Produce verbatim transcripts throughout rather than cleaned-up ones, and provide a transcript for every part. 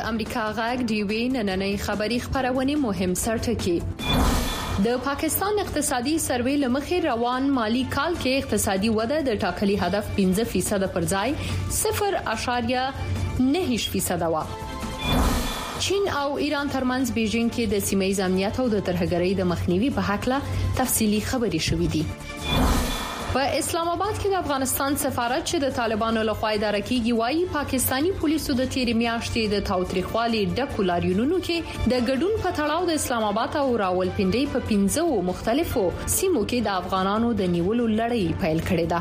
امریکا غږ ډي وی نننۍ خبری خبرونه مهم سرټکی. د پاکستان اقتصادي سروې لمخې روان مالی کال کې اقتصادي وده د ټاکلي هدف پنځه فیصد پر ځای صفر اعشاریه نه فیصد و. چین او ایران ترمنځ بیجینګ کې د سیمه ایز امنیت او د ترهګرۍ د مخنیوي په حق له تفصیلی خبري شوې دي. په اسلام آباد کې د افغانستان سفارت چې د طالبانو لخوا اداره کیږي وايي پاکستانی پولیسو د تیر میاشتې د تاوتریخوالي ډکو لاریونونو کې د ګډون په تړاو د اسلام آباد او راولپنډي په پنځو مختلفو سیمو کې د افغانانو د نیولو لړۍ پیل کړې ده.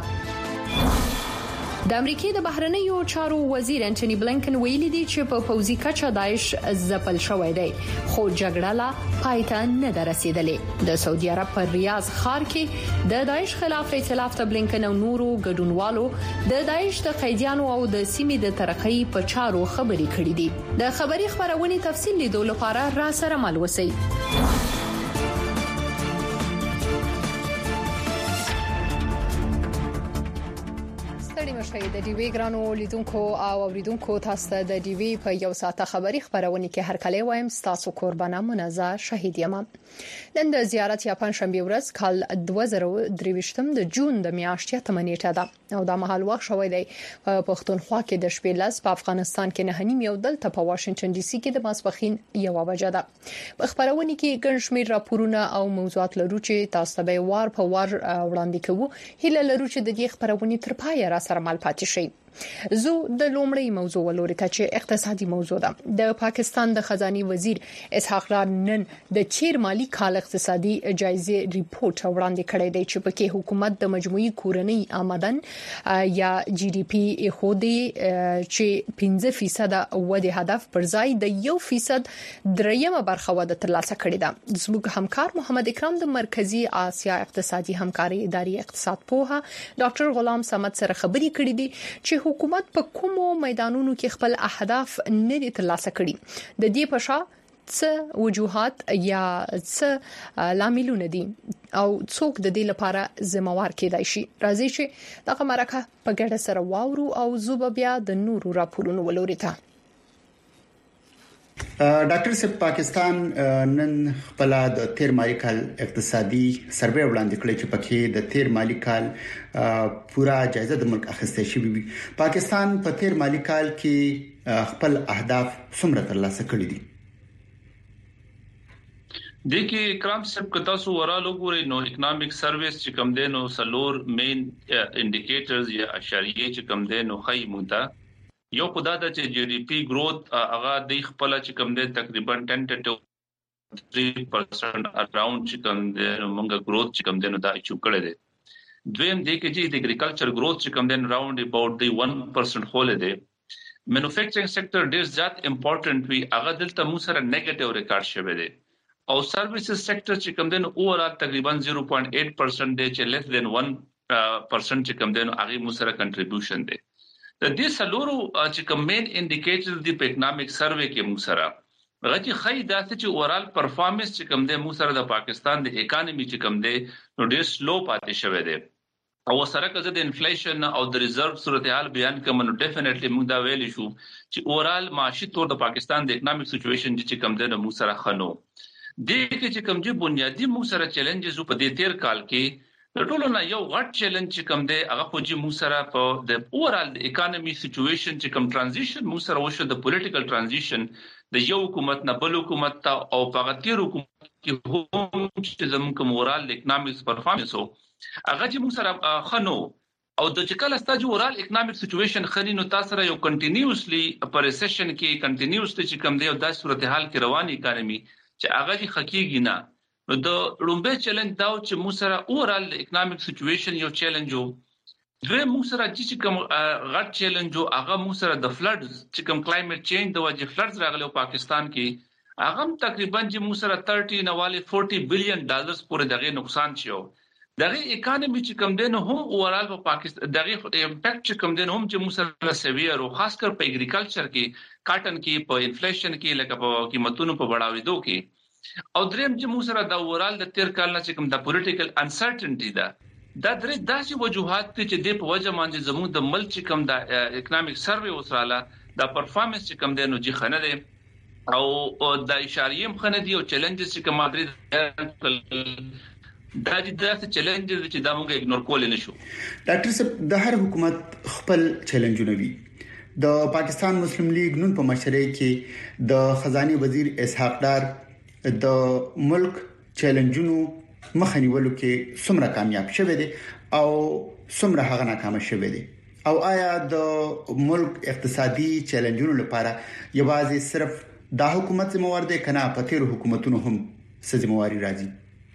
د امریکای د بهرنیو چارو وزیر انټونی بلنکن ویلي دی چې په پوزي کچا داعش ځپل شوې دی خو جګړه لا پایته نه رسیدلې. د سعودي عرب پر ریاض ښار کې د داعش خلاف ائتلاف ته بلنکن او نورو ګډونوالو د داعش د قیدیانو او د سیمې د ترقۍ په چارو خبرې کړې دي. د خبري خبرونه تفصیل لیدو لپاره را سره مل وسی. د ډي وی ګرانو لیدونکو او اوریدونکو تاسو ته د ډي وی په یو ساعته خبری خبرونه کې هر کله وایم تاسو قربانه منزه شهید یم. نن د زیارت یا پنځشنبه ورځ کال دوه زره درویشتم د جون د میاشتې اتمه نیټه ده او د مهال وخت شوې دی په پښتونخوا کې د شپې لس په افغانستان کې نه نیم یو دلته په واشنگټن ډي سي کې د ماسپخین یو بجه ده. په خبرونه کې ګڼ شمېر راپورونه او موضوعات لرو چې تاسو ته به وار په وار وړاندې کوو. هیله لرو چې د دې خبرونه تر پایه را سره مل پاتې شي. زو د لومړی موضوع ولوري ته چې اقتصادي موضوع ده. د پاکستان د خزاني وزیر اسحاق ډار نن د چیر مالی کال اقتصادي جایزه ریپورت وړاندې کړی دی چې پکې حکومت د مجموعي کورنۍ آمدن یا جی ډي پی خودي چې پنځه فیصد ودې هدف پر ځای د یو فیصد دریمه برخه وده ترلاسه کړې ده. زموږ همکار محمد اکرام د مرکزی آسیا اقتصادي همکاري ادارې اقتصاد پوها ډاکټر غلام صمد سره خبري کړې دي چې حکومت په کومو میدانونو کې خپل اهداف نه دي ترلاسه کړي. د دې په شا څه وجوهات یا څه لاملونه دي او څوک د دې لپاره ذمہوار کېدای شي. راځي چې دغه مرکه په ګډه سره واورو او زوب بیا د نورو راپورونو ولوري ته. ډاکټر صاحب پاکستان نن خپل د تیر مالی کال اقتصادي سروې وړاندې کړی چې پکې د تیر مالی کال پورا جایزه د ملک اخیسته شوی. پاکستان په تیر مالی کال کې خپل اهداف څومره ترلاسه کړي دي؟ دیکھیے کرام صاحب که تاسو ورالو ګورئ نو اکونومیک سرویس چې کوم دی نو سلور مین انډیکیټرز یا اشاریه چې کوم دی نو خی مونته یو خدای د چې جی ډي پی گروث هغه د خپل چې کوم دی تقریبا ټینټیټیو تhree percent اراوند چې کوم دی نو موږ گروث چې کوم دی نو دا اچو کړی دی. دویم دی کې چې د اګریکلچر گروث چې کوم دی راوند اباوت دی one percent هول دی. مینوفیکچرینګ سېکټر ډیر زیات امپورټنت وی هغه دلته مو سره نیگیټیو ریکارډ شوی دی او سرویسز سېکټر چې کوم دی نو اورال تقریبا zero point eight percent دی چې لیس دین one percent چې کوم دی نو هغه مو سره کنټریبیوشن دی. د دې سلورو چې کوم مین انډیکیټر دی په اکونومیک سروې کې مو سره غږی خی داسې چې اورال پرفارمنس چې کوم دی مو سره د پاکستان د اکانومي چې کوم دی نو ډیر سلو پاتې شوی دی او سره کزه د انفلیشن او د ریزرو صورتحال بیان کوم نو ډیفینیټلی موږ دا ویلی شو چې اورال معاشي تور د پاکستان د اکونومیک سچويشن چې کوم دی نو مو سره خنو دي چې کوم چې بنیادی مو سره چیلنجز په دې تیر کال کې د ټولو نه یو غټ چیلنج چې کوم دی هغه خو چې مو سره په د اورال د اکانومي سچويشن چې کوم ترانزیشن مو سره وشو د پولیټیکل ترانزیشن د یو حکومت نه بل حکومت ته او په غتیر حکومت کې هم چې زموږ اورال د اکونومیک پرفارمنس هغه چې مو سره خنو او د چکل استاج اورال اکونومیک سچويشن خري نو تاسو را یو کنټینیوسلی په ریسیشن کې کنټینیوسلی چې کوم دی او د صورتحال کې رواني اکانومي چې هغه چې حقيقي نه نو د لومبه چیلنج دا چې مو سره اورال اکونومیک سچويشن یو چیلنج وو. دوی مو سره چې کوم غټ چیلنج وو هغه مو سره د فلډز چې کوم کلایمټ چینج د وجه فلډز راغلي په پاکستان کې هغه تقریبا چې مو سره thirty نواله forty بلین ډالرز پورې دغه نقصان شو. دغه اکانومي چې کوم دین هم اورال په پاکستان دغه امپیکټ چې کوم دین هم چې مو سره سیویر او خاص کر په اګریکلچر کې کاټن کې په انفلیشن کې لکه په قیمتونو په بڑاوېدو کې او دریم چې مو سره د اورال د تیر کال نه چې کوم د پولیټیکل انسرټنټی ده دا درې داسې وجوهات چې د په وجه باندې زموږ د ملک چې کوم د اکونومیک سروې وسراله د پرفارمنس چې کوم دی نو چې خنه دی او د اشاریه مخندي او چیلنجز چې کومادري دا د داسې چیلنجز چې دا موږ اګنور کول نه شو. ډاکټر صاحب د هر حکومت خپل چیلنجونه وي. د پاکستان مسلم لیگ نون په مشرۍ کې د خزانه وزیر اسحاق ډار د ملک چیلنجونو مخنیولو کې څومره کامیاب شوه دي او څومره هغه ناکام شوه دي او آیا د ملک اقتصادي چیلنجونو لپاره یوازې صرف د حکومت ذمہوار دي کنه په تیر حکومتونو هم ذمہواری راځي؟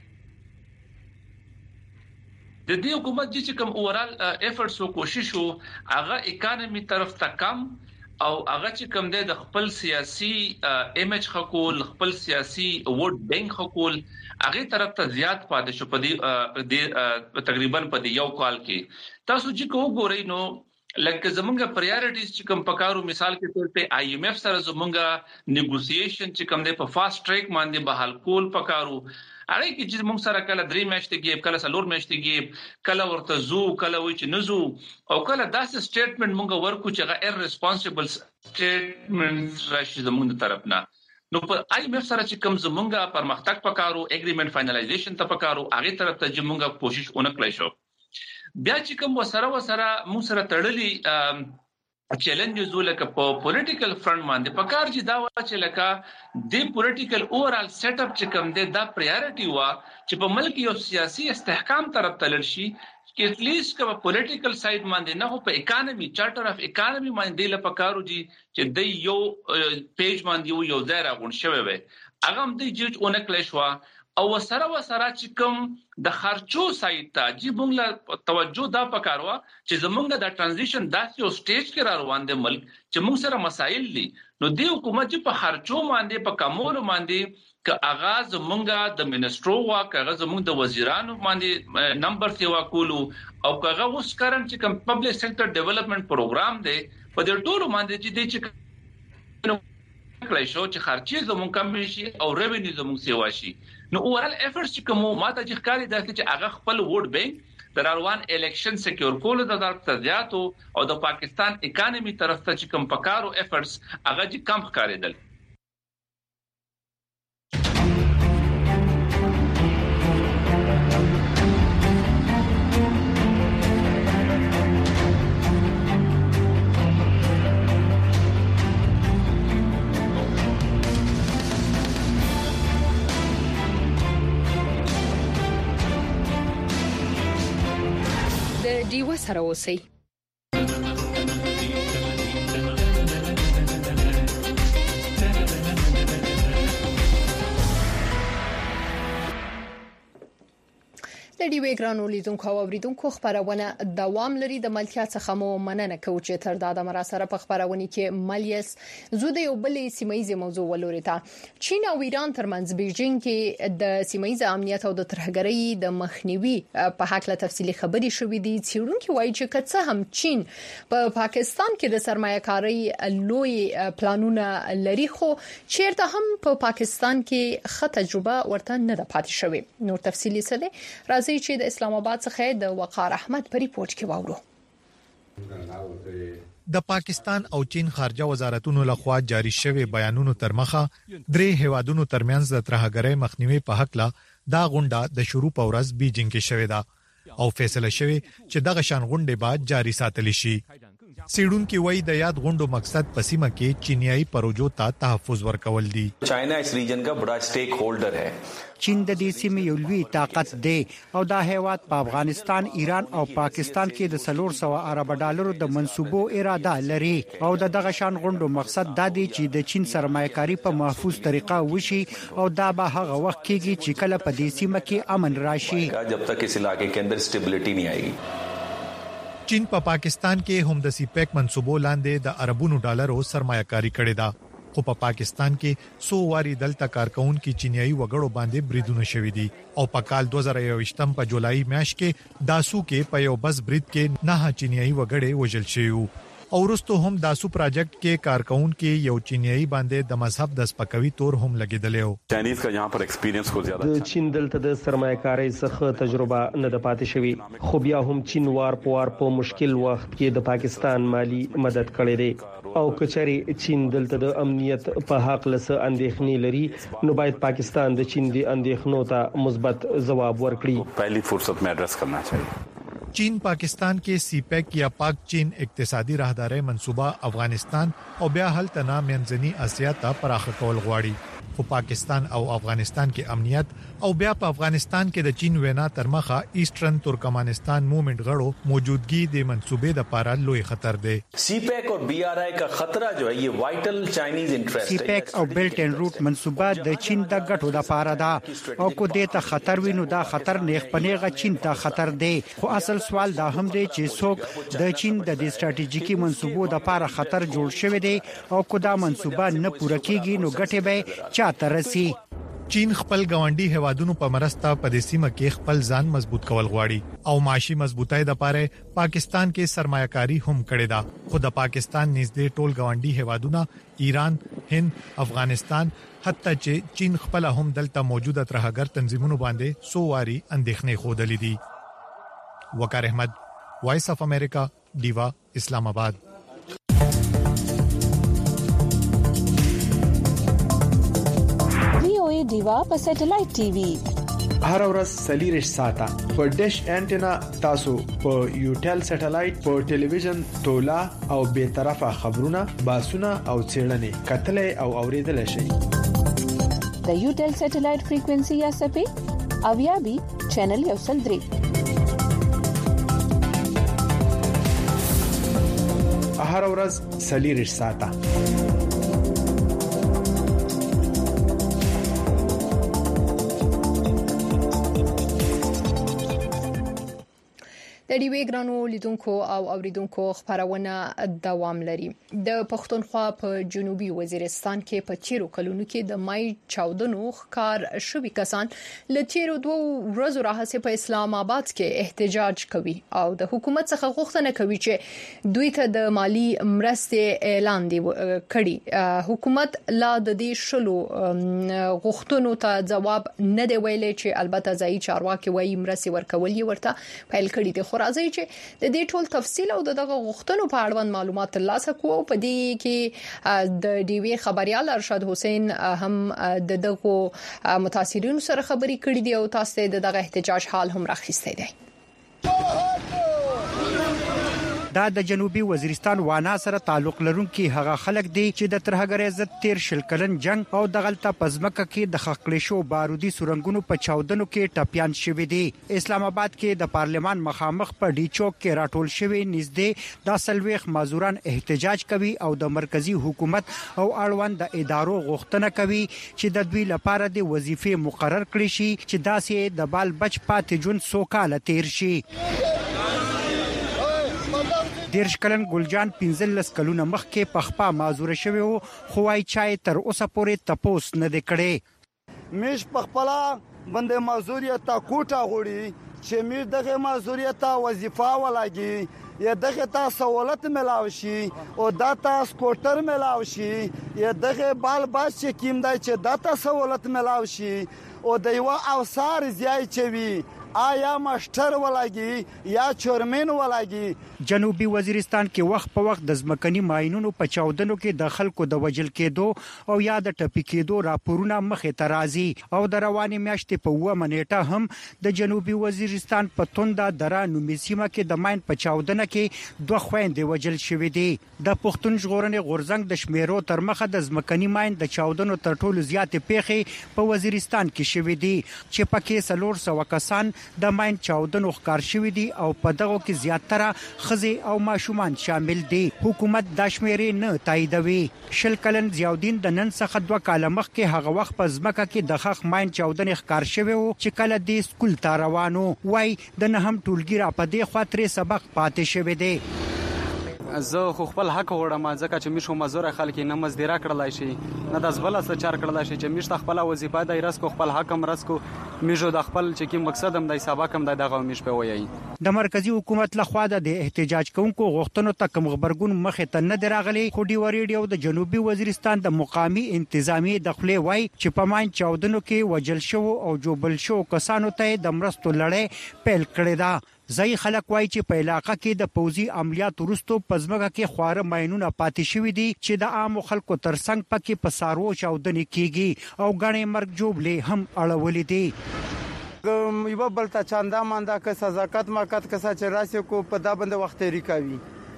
د دې حکومت چې کوم اورال ایفورټس او کوشش وو هغه اکانومي طرف ته کم او هغه چې کوم د خپل سیاسي ایمیج خکول خپل سیاسي ووټ بینک خکول هغه طرف ته زیات پاتې شو په دې تقریبا په دې یو کال کې. تاسو چې وګورئ نو لکه زمونږه پرایورټیز چې کوم پکارو مثال کې تور په آی ایم ایف سره زمونږه نیګوسییشن چې کوم د په فاست ټریک باندې بحال کول پکارو هغه کې چې موږ سره کله درې میاشتې کې کله څلور میاشتې کې کله ورته زو کله وای چې نزو او کله داسې سټیټمنټ موږ ورکو چې هغه ایر ریسپانسیبل سټیټمنټ راشي زموږ طرف نه. نو په آی ایم ایف سره چې کوم زمونږه پرمختګ پکارو اګریمنت فائنلایزیشن ته پکارو هغه طرف ته چې موږ کوشش ونکړای شو. بیا چې کوم وسره وسره موږ سره تړلي چیلنجز ولکه په پولیټیکل فرنٹ باندې پکار چې دا و چې لکه د پولیټیکل اوورال سیټ اپ چې کوم دی دا پرایورټي وا چې په ملک یو سیاسي استحکام طرف تلل شي چې اتلیست کله پولیټیکل سایډ باندې نه هو په اکانومي چارټر اف اکانومي باندې له پکارو دي چې د یو پیج باندې یو ځای راغون شوی وي هغه هم د جج اونکلی شو او وسره وسره چې کوم د خرچو سایت ته چې موږ له توجه دا پکاروا چې زمونږ د ترانزیشن داسې یو سټیج کې را روان دي ملک چې موږ سره مسایل دي نو د حکومت په خرچو باندې په کمولو باندې ک اغاز موږ د منسټرو وا کغه زموږ د وزیرانو باندې نمبر سیوا کولو او کغه اوس کرن چې کوم پبلک سېکټر ډیولپمنٹ پروګرام دی په دې ټولو باندې چې د چې کله شو چې خرچې زموږ کم شي او ریوینیو زموږ سیوا شي. نو اورال ایفورټس چې کوم ماته چې ښکاری دي چې هغه خپل ووټ بینک د روان الیکشن سکیور کول د طرف ته زیاتو او د پاکستان اکانومي طرف ته چې کوم پکارو ایفورټس هغه چې کم ښکاریدل. دیو سره اوسئ. د ډیوې ګرانو لیدونکو او اوریدونکو خبرونه دوام لري. د ملتیا څخه مو مننه کوم چې تر دا د مراسره په خبرونه کې مالیس زو د یو بلې سیمایي موضوع ولوري ته چین او ایران ترمنځ بیجینګ کې د سیمایي امنیت او د ترهګرۍ د مخنیوي په حق له تفصیلي خبري شوې دي. څېړونکو وایي چې کڅه هم چین په پا پاکستان کې د سرمایه‌کارۍ لوی پلانونه لري خو چیرته هم په پا پاکستان کې ښه تجربه ورته نه ده پاتې شوې. نور تفصیلي څه دی راځي چې د اسلام آباد څخه د وقار احمد په ریپورت کې واورو. د پاکستان او چین خارجه وزارتونو لخوا جاری شوی بیانونو تر مخه درې هیوادونو ترمنځ د ترهګرۍ مخنیوي په حق لا دا غونډه د شروع په ورځ بیجینګ کې شوې ده او فیصله شوی چې دغه شان غونډه بعد جاری ساتل شي. سیډونکو وایي د یاد غونډو مقصد پسیمه کې چینیایي پروژو ته تحفظ ورکول دي. چاینا اس ریجن کا بڑا سٹیک هولډر ہے. چین د دې سیمې یو لوی طاقت دی او دا هیواد په افغانستان، ایران او پاکستان کې د څلور سوه ارب ډالرو د منسوبو اراده لري او د دغه شان غونډو مقصد دا دی چې د چین سرمایه‌کاري په محفوظ طریقه وشي او دا به هغه وخت کېږي چې کله په دې سیمه کې امن راشي جب تک اس علاقے کے اندر سټیبিলিټی نه آئے. چین په پا پاکستان کې هم د سی پیک منسوبو لاندې د اربونو ډالرو سرمایه‌کاري کړې ده خو په پا پاکستان کې سو واری دلته کارکون کې چینیایي وګړو باندې بریدونه شوې دي او په کال دوه زره یوویشت په جولای میاشت کې داسو کې په یو بس برید کې نه چینیایي وګړي وژل شوی او ورستو هم داسو پروجیکټ کې کارکون کې یو چینایي باندې د مذهب د سپکوي تور هم لګیدلی و. چاینیز کا یہاں پر ایکسپیرینس کو زیاده د چین دلته د سرمایه‌کاري څخه تجربه نه د پاتې شوی، خو بیا هم چین وار په وار په مشکل وخت کې د پاکستان مالی مدد کړی دی او کچري چین دلته د امنیت په حق لسه اندېښنې لري نو باید پاکستان د چین د اندېښنو ته مثبت جواب ورکړي. پہلی فرصت میں ایڈریس کرنا چاہیے. چین پاکستان کې سی پیک یا پاک چین اقتصادي راهداري منصوبه افغانستان او بیا هلته نه منځني اسیا ته پراخه کول غواړي. خو پاکستان او افغانستان کې امنیت او بیا په افغانستان کې د چین وینا ترمخه ایسټرن ترکمانستان موومېنټ غړو موجودګي د منصوبې د پاره لوی خطر دی. سی پیک اور بی آر آئی کا خطرہ جو ہے یہ وائټل چائنیز انټرست. سی پیک او بیلټ اینڈ روټ منصوبه د چین د ګټو د پاره ده او کو دې ته خطر وینو دا خطر نیغ پنیغه چین ته خطر دی. خو اصل سوال دا هم دی چې څوک د چین د استراتیژیکي منصوبو د پاره خطر جوړ شوی دی او کو دا منصوبه نه پوره کیږي نو ګټه به چاته رسی. چین خپل گاونډي هوادونو په مرسته په دې سیمه کې خپل ځان مضبوط کول غواړي او معاشي مضبوطۍ د پاره پاکستان کې سرمایه‌کاري هم کړې ده. خو د پاکستان نږدې ټول گاونډي هوادونه ایران، هند، افغانستان حتی چې چین خپل هم دلته موجوده ترهګر تنظیمونو باندې سوواري اندېښنې خودلې دي. وقار احمد، وایس اف امریکا، دیوا، اسلام آباد. دیوا په سټلایټ ټي وي هر ورځ سلیریش ساته په ډیش انټینا تاسو په یوټل سټلایټ په ټلویزیون تولا او به طرفه خبرونه باسونه او چیرنې کتلې او اوریدل شي. د یوټل سټلایټ فریکوئنسي یا سپې او یا بي چینل یو سل درې هر ورځ سلیریش ساته. د ډیوی ګرانو لیدونکو او اوریدونکو خبرونه دوام لري. د پښتونخوا په جنوبي وزیرستان کې په چیرو کلونو کې د مای چودنو ښکار شوي کسان ل چیرو دوه ورځې راهسه په اسلام آباد کې احتجاج کوي او د حکومت څخه غوښتنه کوي چې دوی ته د مالی مرستې اعلان دی کړي. حکومت لا د دې شلو غوښتنو ته جواب نه دی ویلي چې البته ځای چارواکي وایي مرستې ورکول یې ورته پیل کړي دي. راځي چې د دې ټول تفصیل او دغه غوښتنو په اړه معلومات ترلاسه کوو. په دې کې د ډیوی خبريال ارشد حسین هم د دغه متاثرینو سره خبري کړې دي او تاسو ته دغه احتجاج حال هم راخسته دي. دا د جنوبي وزیرستان وانا سره تعلق لرونکي هغه خلک دي چې د ترهګر عزت تیر شل کلن جنگ او د غلطه پزمکه کې د خخکړې شو بارودي سورنګونو په چاودنو کې ټپيان شوي دي. اسلام آباد کې د پارلمان مخامخ په ډی چوک کې راټول شوي نږدې د سلويخ مازوران احتجاج کوي او د مرکزی حکومت او اړوند د ادارو غوښتنه کوي چې د دوی لپاره د وظیفې مقرر کړي شي چې داسې د بال بچ پاتې جون سوکاله تیر شي. دیرش کلن ګلجان پنځلس کلونه مخکې په خپا معذور شوی او خوای چای تر اوسه پورې تپوس نه دکړي. مش په خپل باندې معذوریت تا کوټه غوړي چې مې دغه معذوریت وظیفه ولاګي یا دغه تا سہولت ملاوي شي او داتا سکوټر ملاوي شي یا دغه بال باز چې کیم دای چې داتا سہولت ملاوي شي او دایو اوسار زیای چوي آیا ماشټر ولاګي یا چورمن ولاګي. جنوبي وزیرستان کې وخت په وخت د ځمکني ماينونو په چاودنو کې د خلکو د وجل کېدو او یا د ټپي کېدو راپورونه مخې ته راځي او د رواني میاشتې په و منېټه هم د جنوبي وزیرستان په توندا درا نومیسیمه کې د ماين په چاودنه کې دوه خويندې وجل شوې دي. د پښتون ژغورنې غورزنګ د شمیرو تر مخه د ځمکني ماين د چاودنو تر ټولو زیاتې پیښې په وزیرستان کې شوې دي چې پکې سلور سو کسان د ماين چاودنو ښکار شوی دي او په دغه کې زیاتره خزي او ماشومان شامل دي. حکومت د شمیرې نه تاییدوي. شل کلن ضیاءالدین د نن څخه دوه کاله مخکې هغه وخت په ځمکه کې د خخ ماين چاودنې ښکار شوی او چې کله د سکول ته روانو وای د نه هم ټولګي را پدې خاطر سبق پاتې شوی دی. زه خو خپل حق وړم ځکه چې مشو مزور خلک نه مزدورا کړلای شي نه د ځبل څه چار کړلای شي چې مشت خپل وظیفه د رس کو خپل حق هم رس کو مشو د خپل چې کی مقصد هم د حسابه کم د دغه مش په وایي د مرکزی حکومت لخوا د احتجاج کوونکو غوښتنو ته کوم خبرګون مخه ته نه دراغلي خو دی وریډیو د جنوبي وزیرستان د مقامی انتظامی دخلې وای چې په مان چودنو کې وجل شو او جوبل شو کسانو ته د مرستو لړۍ پیل کړې ده ځای خلک وایي چې په علاقې کې د پوزي عملیات وروسته پزماګه کې خواره ماينونه پاتې شوې دي چې د عام خلکو ترڅنګ پکې په سارو چاودنې کیږي او غنې مرګ جوړلې هم اړولې دي یو بل ته چاندا ماندا که سزاکت ماکت کسا چې راسي کو په دا بند وخت یې ریکاوي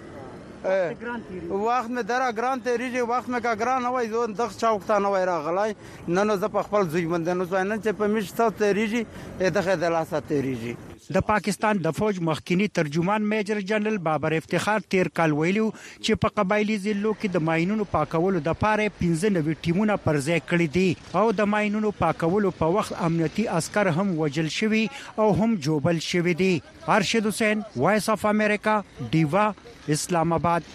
وخت مې درا ګران ته ریږي وخت مې کا ګران وای زه دغه چاوکتا نه وای راغلای نن زه په خپل ځای باندې نو ځای نن چې په مش څو ته ریږي دغه د لاسه ته ریږي د پاکستان د فوج مخکنی ترجمان میجر جنرال بابر افتخار تیر کال ویلو چې په قبایلی ضلعو کې د ماينونو پاکولو د پاره پنځه نوي ټیمونه پر ځای کړی دي او د ماينونو پاکولو په وخت امنیتي عسكر هم وجل شوي او هم جوبل شوي دي ارشد حسین وایس اف امریکا دیوا اسلام آباد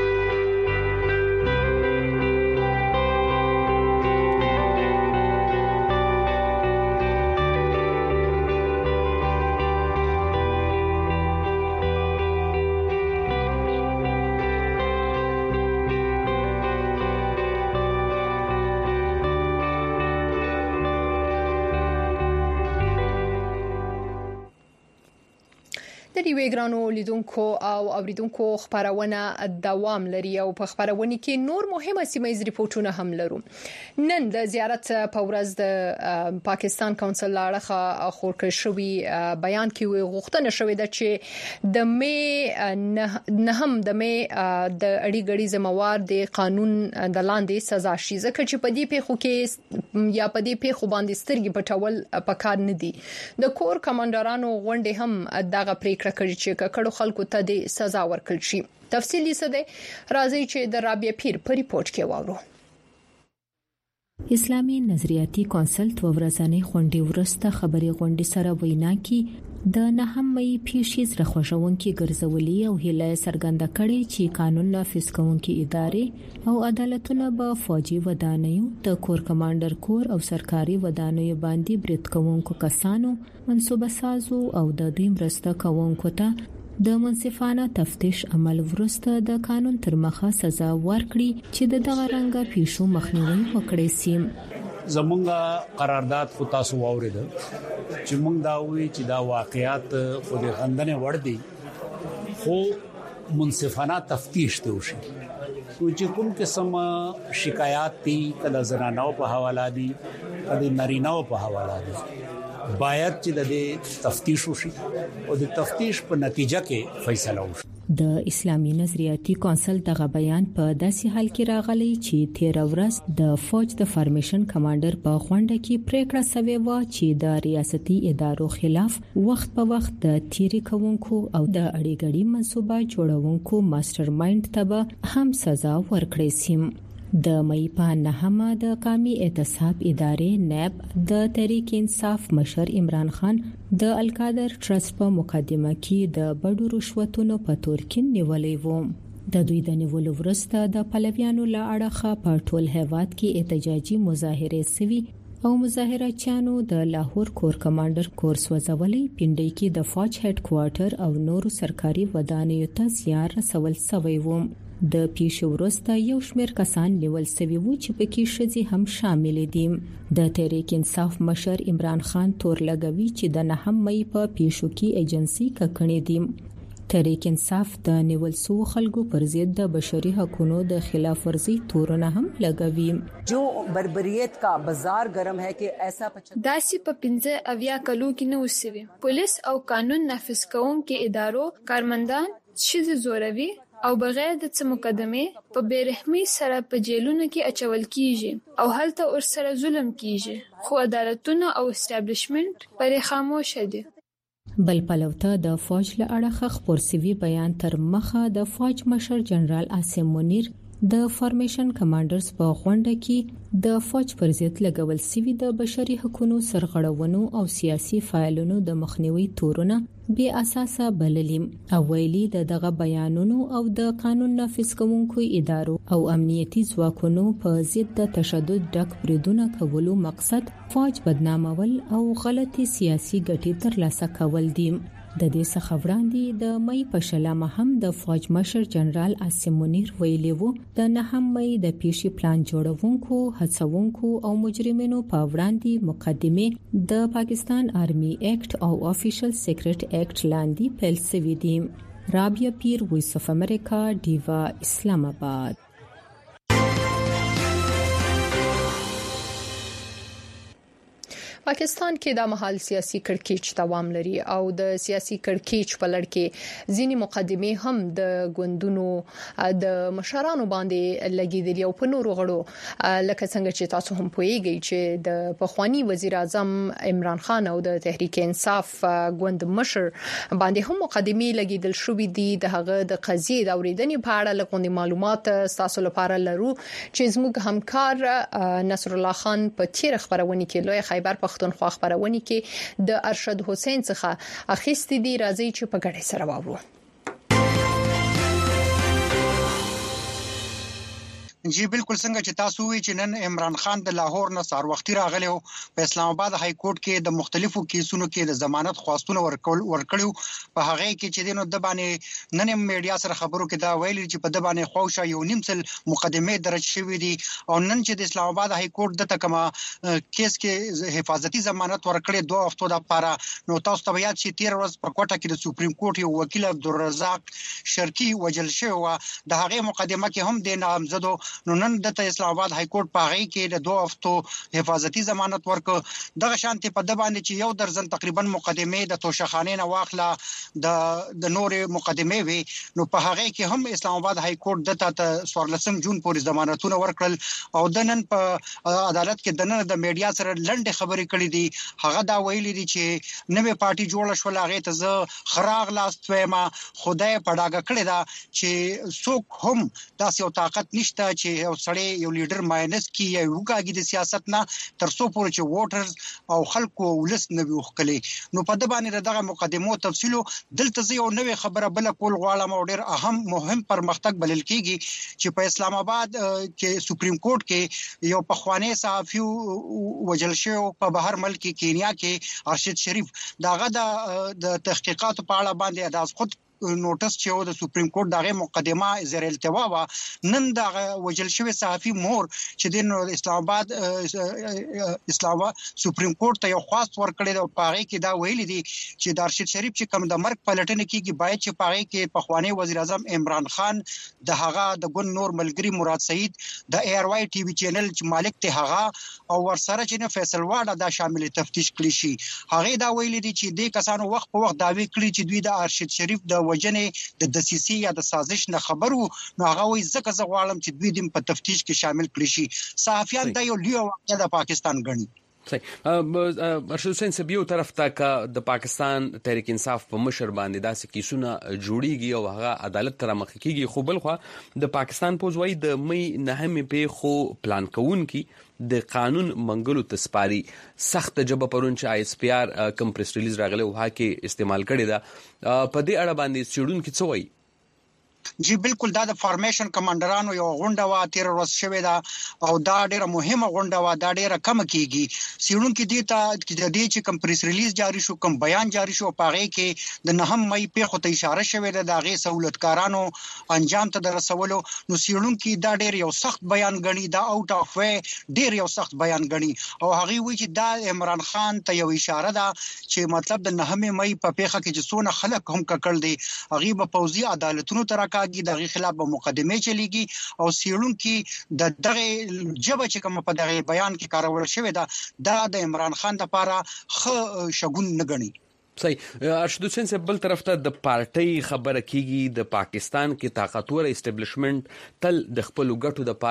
د دې وګرانو لیدونکو او اوریدونکو خبرونه دوام لري او په خبرونه کې نور مهمه سیمه ریپورتونه هم لرو نن د زیارت په ورځ د پاکستان کونسل لاړه خورکړ شوی بیان کې غوښتنه شوې ده چې د می نه هم د می د اړي غړي زموار د قانون د لاندې سزا شي ځکه چې په دې پیښو کې یا په دې پیښو باندې سترګې پټول پکار نه دي د کور کمانډرانو غونډې هم دغه پریکړه کړی چې ککړو خلکو ته د سزا ورکړل شي تفصیلی څه ده راځي چې د رابعه پیر په ریپورت کې واورو اسلامي نظریاتي کونسل تو ورځنی غونډې ورسته خبري غونډې سره وینا کې د نهم مې پیښې سره خوشاونکي ګرځولي او هله سرګند کړي چې قانون نافذ کوونکي ادارې او عدالتونه به فوجي ودانیو د کور کمانډر کور او سرکاري ودانیو باندې برید کوونکو کسانو منصوبه سازو او د دوی مرسته کوونکو ته د منصفانه تفتیش عمل ورسته د قانون تر مخه سزا ورکړي چې د دغه رنګه پیښو مخنیوي وکړي سي زمونږه قرارداد خو تاسو واورید چې مونږ دا وی چې دا واقعیات خو د غندنه ور دي خو منصفانه تفتیش ته وشي چې کوم قسم شکایات دي کله زنانو په حواله دي کله نارینه‌و په حواله دي باید چې د تفتیش وشي او د تفتیش په نتیجه کې فیصله وشي د اسلامي نظریاتي کونسل دغه بیان په داسې حال کې راغلی چې تیر ورځ د فوج د فارمیشن کمانډر په غونډه کې پریکړه شوې و چې د ریاستي ادارو خلاف وخت په وخت د تیری کوونکو او د اړیګړي منصوبه جوړونکو ماستر مایند ته هم سزا ورکړي سي د مې په نهمه د قومي اعتصاب ادارې نیب د تحریک انصاف مشر عمران خان د القادر ټرست په مقدمه کې د بډو رشوتونو په تور کې نیولې و د دوی د نیولو وروسته د پلویانو له اړخه په ټول هیواد کې احتجاجي مظاهره سوي او مظاهرچیانو د لاهور کور کمانډر کورس وزولې پینډۍ کې د فوج هډ کوارټر او نورو سرکاري ودانیو ته زیار رسول شوی و د پیښو وروسته یو شمېر کسان نیول شوي وو چې پکې ښځې هم شامل دي د تحریک انصاف مشر عمران خان تور لګوي چې د نهم مې په پیښو کې ایجنسی ککړې دي تحریک انصاف د نیول سو خلکو پر ضد د بشري حقوقو د خلاف ورزي تورونه هم لګوي جو بربریت کا بازار گرم ہے کہ ایسا داسې په پنځه اویا کلو کې نو وسوي پولیس او قانون نافذ کوونکو ادارو کارمندان چې زوروي او بغیر د څه مقدمه په بیرحمي سره په جیلونو کې اچول کیږي او هلته ور سره ظلم کیږي خو عدالتونه او اسټابلیشمنت پرې خاموش دي بل پلوته د فوج له اړخه خبر سوي بیان تر مخه د فوج مشر جنرال عاصم منیر د فارمیشن کمانډرز په غونډه کې د فوج پر ضد لګول سوي د بشري حقوقو سرغړونو او سیاسي فعالونو د مخنیوي تورونه بې اساسه بللي او ویلي د دغه بیانونو او د قانون نافذ کوونکو ادارو او امنیتي ځواکونو په ضد د تشدد ډک بریدونه کولو مقصد فوج بدنامول او غلطي سیاسي ګټې ترلاسه کول دي. د دې څخه وړاندې د مې په شلمه هم د فوج مشر جنرال عاصم منیر ویلي وو د نهم مې د پیشي پلان جوړونکو هڅونکو او مجرمینو په وړاندې مقدمه د پاکستان آرمي ایکټ او افیشل سیکرټ ایکټ لاندې پیل شوې دي. رابعه پیر، وایس اف امریکا، ډیوا، اسلام آباد. پاکستان کې د محل سیاسي کړکېچ دوام لري او د سیاسي کړکېچ په لړ کې ځینې مقدمه هم د ګوندونو د مشرانو باندې لګیدلي او په نورو غړو لکه څنګه چې تاسو هم پوهیږئ چې د پخوانی وزیر اعظم عمران خان او د تحریک انصاف ګوند مشر باندې هم مقدمه لګیدل شوې دي. د هغه د قضیې د اوریدنې په اړه لکه معلومات تاسو لپاره لرو چې زموږ همکار نصر الله خان په تیر خبرونه کې لوی خیبر پختونخوا خبرونه کې د ارشد حسین څخه اخیستې دي. راځي چې په ګډه سره واورو. جی بالکل څنګه چې تاسو وی چې نن عمران خان د لاهور نه سار وختي راغلی او په اسلام آباد های کورټ کې د مختلفو کیسونو کې د ضمانت خواستونه ورکول ورکړیو. په هغه کې چې دینو د باندې نن میډیا سره خبرو کې دا ویل چې په د باندې خوښه یو نیم سل مقدمه درج شوې دي او نن چې د اسلام آباد های کورټ د تکما کیس کې حفاظتي ضمانت ورکړي دوه هفتو د لپاره. نو تاسو ته یاد چې تیر ورځ په کوټه کې د سپریم کورټ یو وکیل عبدالرزاق شرکی وجل شو د هغه مقدمه کې هم د نامزدو نو نن د اسلام آباد های کورټ په هغه کې د دوه هفتو حفاظتي ضمانت ورک. دغه شانتي په د باندې چې یو درزن تقریبا مقدمه د توشخانه نه واخله د د نور مقدمه وي. نو په هغه کې هم اسلام آباد های کورټ د ته سورلسم جون پورې ضمانتونه ورکړل او د نن په عدالت کې د نن د میډیا سره لنډه خبرې کړې دي. هغه دا ویلي دي چې نوې پارټي جوړه شو لاغه ته زه خراغ لاست وېما خدای پډاګه کړی دا چې څوک هم تاسو طاقت نشته چې یو سړی یو لیډر ماینس کی یو وګاګي د سیاست نه تر څو پورې چې ووټرز او خلکو ولس نه وښکلي. نو په د باندې دغه مقدمو تفصیلو دلته یو نوې خبره بل کول غواړم او ډېر اهم مهم پرمختګ بلل کیږي چې په اسلام آباد کې سپریم کورټ کې یو پخوانی صحافي وجل شو په بهر ملک کینیا کې ارشد شریف داغه د تحقیقاتو په اړه باندې د خود نوټس چې د سپریم کورټ دغه مقدمه زیر التوا وا نن د وجل شوی صحافي مور چې د اسلام آباد اسلام سپریم کورټ ته یو خواست ورکړی د پاره کې دا ویل دي چې د ارشد شریف چې کوم د مرګ پلټنه کیږي باید چې پاره کې پخوانی وزیر اعظم عمران خان د هغه د ګون نور ملګری مراد سعید د ایر واي ټي وي چینل چې مالک ته هغه او ورسره چې فیصل واډه دا شامل تفتیش کړی شي. هغه دا ویل دي چې د کسانو وخت په وخت داوی کړی چې دوی د ارشد شریف د وجنې د دسیسي یا د سازش نه خبرو نو هغه وي زکه زه غواړم چې دوی د په تفتیش کې شامل کړي شي. صحافیان دا یو لوی واقعه د پاکستان غني. صحیح. ارشد حسین سبیو طرف ته کا د پاکستان تحریک انصاف په مشر باندې داسې کیسونه جوړیږي او هغه عدالت تر مخ کیږي. خو بل خو د پاکستان پوزوي د مې نهمه په خو پلان کوون کی د قانون منګلو تسپاری سخت جبه پرون چې آی اس پی آر کم پریس ریلیز راغله وها کې استعمال کړي دا په دې اړه باندې سیډون کې څه وایي؟ جی بالکل دا د فارمیشن کمانډرانو یو غونډه وا تیر ورځ شوې ده او دا ډیره مهمه غونډه وا دا ډیره کم کیږي. سیړون کې دی ته د دې چې کم پریس ریلیز جاری شو کم بیان جاری شو پاره کې د نهم مې په خو ته اشاره شوې ده د غي سہولتکارانو انجام ته درسولو. نو سیړون کې دا ډیر یو سخت بیان غني دا اوټ اف وې ډیر یو سخت بیان غني او هغه وی چې دا عمران خان ته یو اشاره ده چې مطلب د نهم مې په پیخه کې چې څونه خلک هم ککړ دي هغه په پوزي عدالتونو تر کاږي دغه خلاف به مقدمه چلیږي او سیړون کې د دغه جبه چې کوم په دغه بیان کې کارول شوی دا د عمران خان لپاره خ شګون نه غني. صحیح. ارشد حسین سے بل طرف ته د پارټي خبره کیږي د پاکستان کې طاقتور اسټابلیشمنت تل د خپل ګټو د لپاره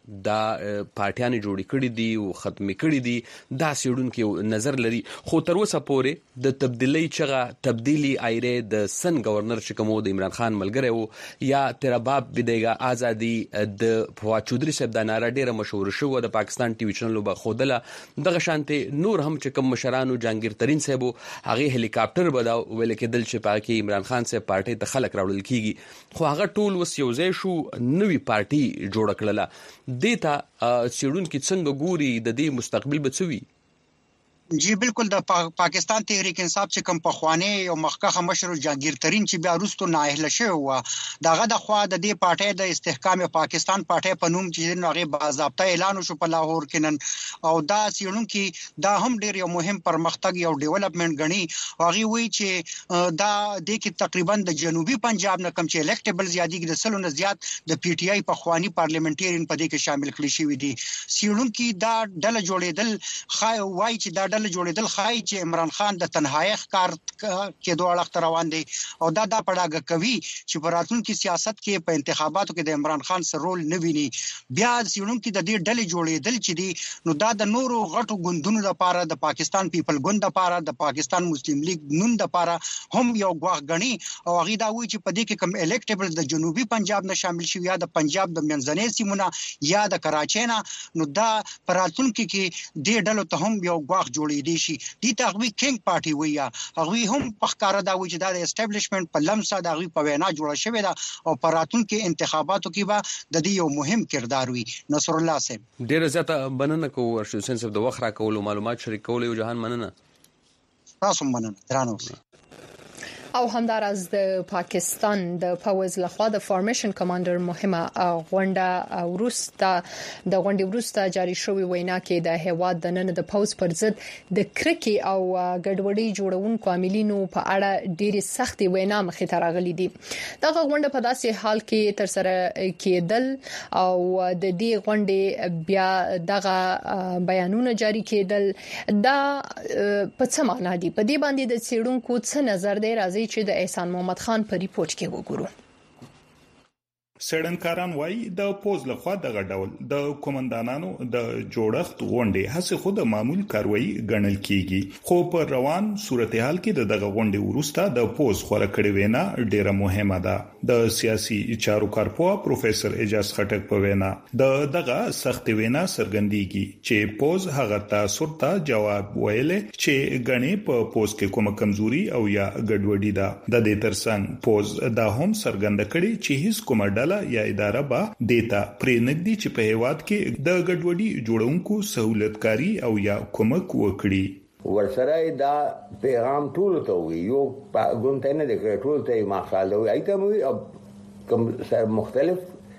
دا پارټیان جوړ کړي دي او ختم کړي دي دا سیډونکو نظر لري خو تر اوسه پورې د تبدیلی چغه تبدیلی ایره د سن گورنر شکمو د عمران خان ملګری وو یا ترباب بدیګه ازادي د فواد چودري صاحب د ناره ډیره مشهور شو د پاکستان ټي وي چینل په خودله دغه شانته نور هم چې کوم مشرانو جهانگیر ترين صاحب هغه هلیکاپټر بدا ویل کېدل چې پاکي عمران خان صاحب پارټي ته خلک راوړل کیږي خو هغه ټول وس یو ځای شو نوې پارټي جوړ کړله دیتا سیډون کې څنګه ګوري د دې مستقبل بچوي جی بالکل د پا پاکستان تحریک انصاف چې کوم په خوانه او مخکخه مشر جهانگیر ترين چې بیا روستو نااهله شوی و دغه د خوا د دې پارټي د استحکام پاکستان پارټي په نوم چې نوغه باضابطه اعلان شو په لاهور کې نن او دا سیړون کې دا هم ډیر یو مهم پرمختګ یو ډیولپمنٹ غني هغه وی چې دا د کې تقریبا د جنوبي پنجاب نه کم چې الیکټیبل زیادی د سلو نه زیات د پی ټی آی په خواني پارلیمنټریان په دې کې شامل کړي شوی دي سیړون کې دا ډله جوړېدل خای وای چې دا ډله جوړېدل خای چې عمران خان د تنهایی ښکار کې دوه اړخ روان دي او دا د پړاګه کوي چې په راتلونکي سیاست کې په انتخاباتو کې د عمران خان سره رول نه ویني بیا سیړون کې د دې ډلې جوړېدل چې دي نو دا د نورو غټو ګوندونو لپاره د پاکستان پیپل ګوند لپاره د پاکستان مسلم لیگ نون لپاره هم یو غواخ غني او هغه دا وایي چې په دې کې کم الیکټیبل د جنوبي پنجاب نه شامل شي یا د پنجاب د منځنۍ سیمونه یا د کراچۍ نه نو دا په راتلونکي کې د ډلو ته هم یو غواخ جوړ دي شي دي تغوی کینګ پارټي ویا هغه هم په ښکارا دا وی چې دا د اسټابلیشمنت په لمسه دا غوي په وینا جوړه شوې ده او په راتلونکي انتخاباتو کې به د دې یو مهم کردار وي نصر الله صاحب ډیر زیاته بننه کو ورشو سنس د وخره کول معلومات شریکول یو جهان مننه تاسو مننه درانه او همدارز د پاکستان د پوز لخوا د فارمیشن کمانډر مهمه غونډه وروسته د غونډې وروسته جاری شوې وینا کې د هواد د نن د پوز پر ضد د کرکي او ګډوډي جوړونکو عاملینو په اړه ډېری سختي وینا مخې ته راغلي دي دغه غونډه په داسې حال کې تر سره کېدل او د دې غونډې بیا دغه بیانونه جاری کېدل دا په څه معنی دي په دې باندې د سیډونکو څه نظر دی راځي چې د احسان محمد خان په ریپورت کې وګورو سړنکاران وای د پوز لخوا دغه ډول د کومندانانو د جوړښت غونډې هڅه خود معمول کاروي ګڼل کیږي خو په روان صورتحال کې دغه غونډې ورسته د پوز خوره کړې وینا ډیره مهمه ده د سیاسي چارو کارپوه پروفیسور اجاز خټک په وینا د دغه سخت وینا سرګندېږي چې پوز هغه تاسو ته جواب ویل چې غنې په پوز کې کومه کمزوري او یا ګډوډي ده د دې ترڅنګ پوز دا هم سرګند کړي چې هیڅ کومه ډله یا اداره به دیتا پرې نګدي چې په هیواد کې د ګډوډي جوړونکو سہولتکاری او یا کومک وکړي ورسره دا پیغام ټول ته وي یو غونډه نه د ټول ته مخاله وي ایته وي کوم مختلف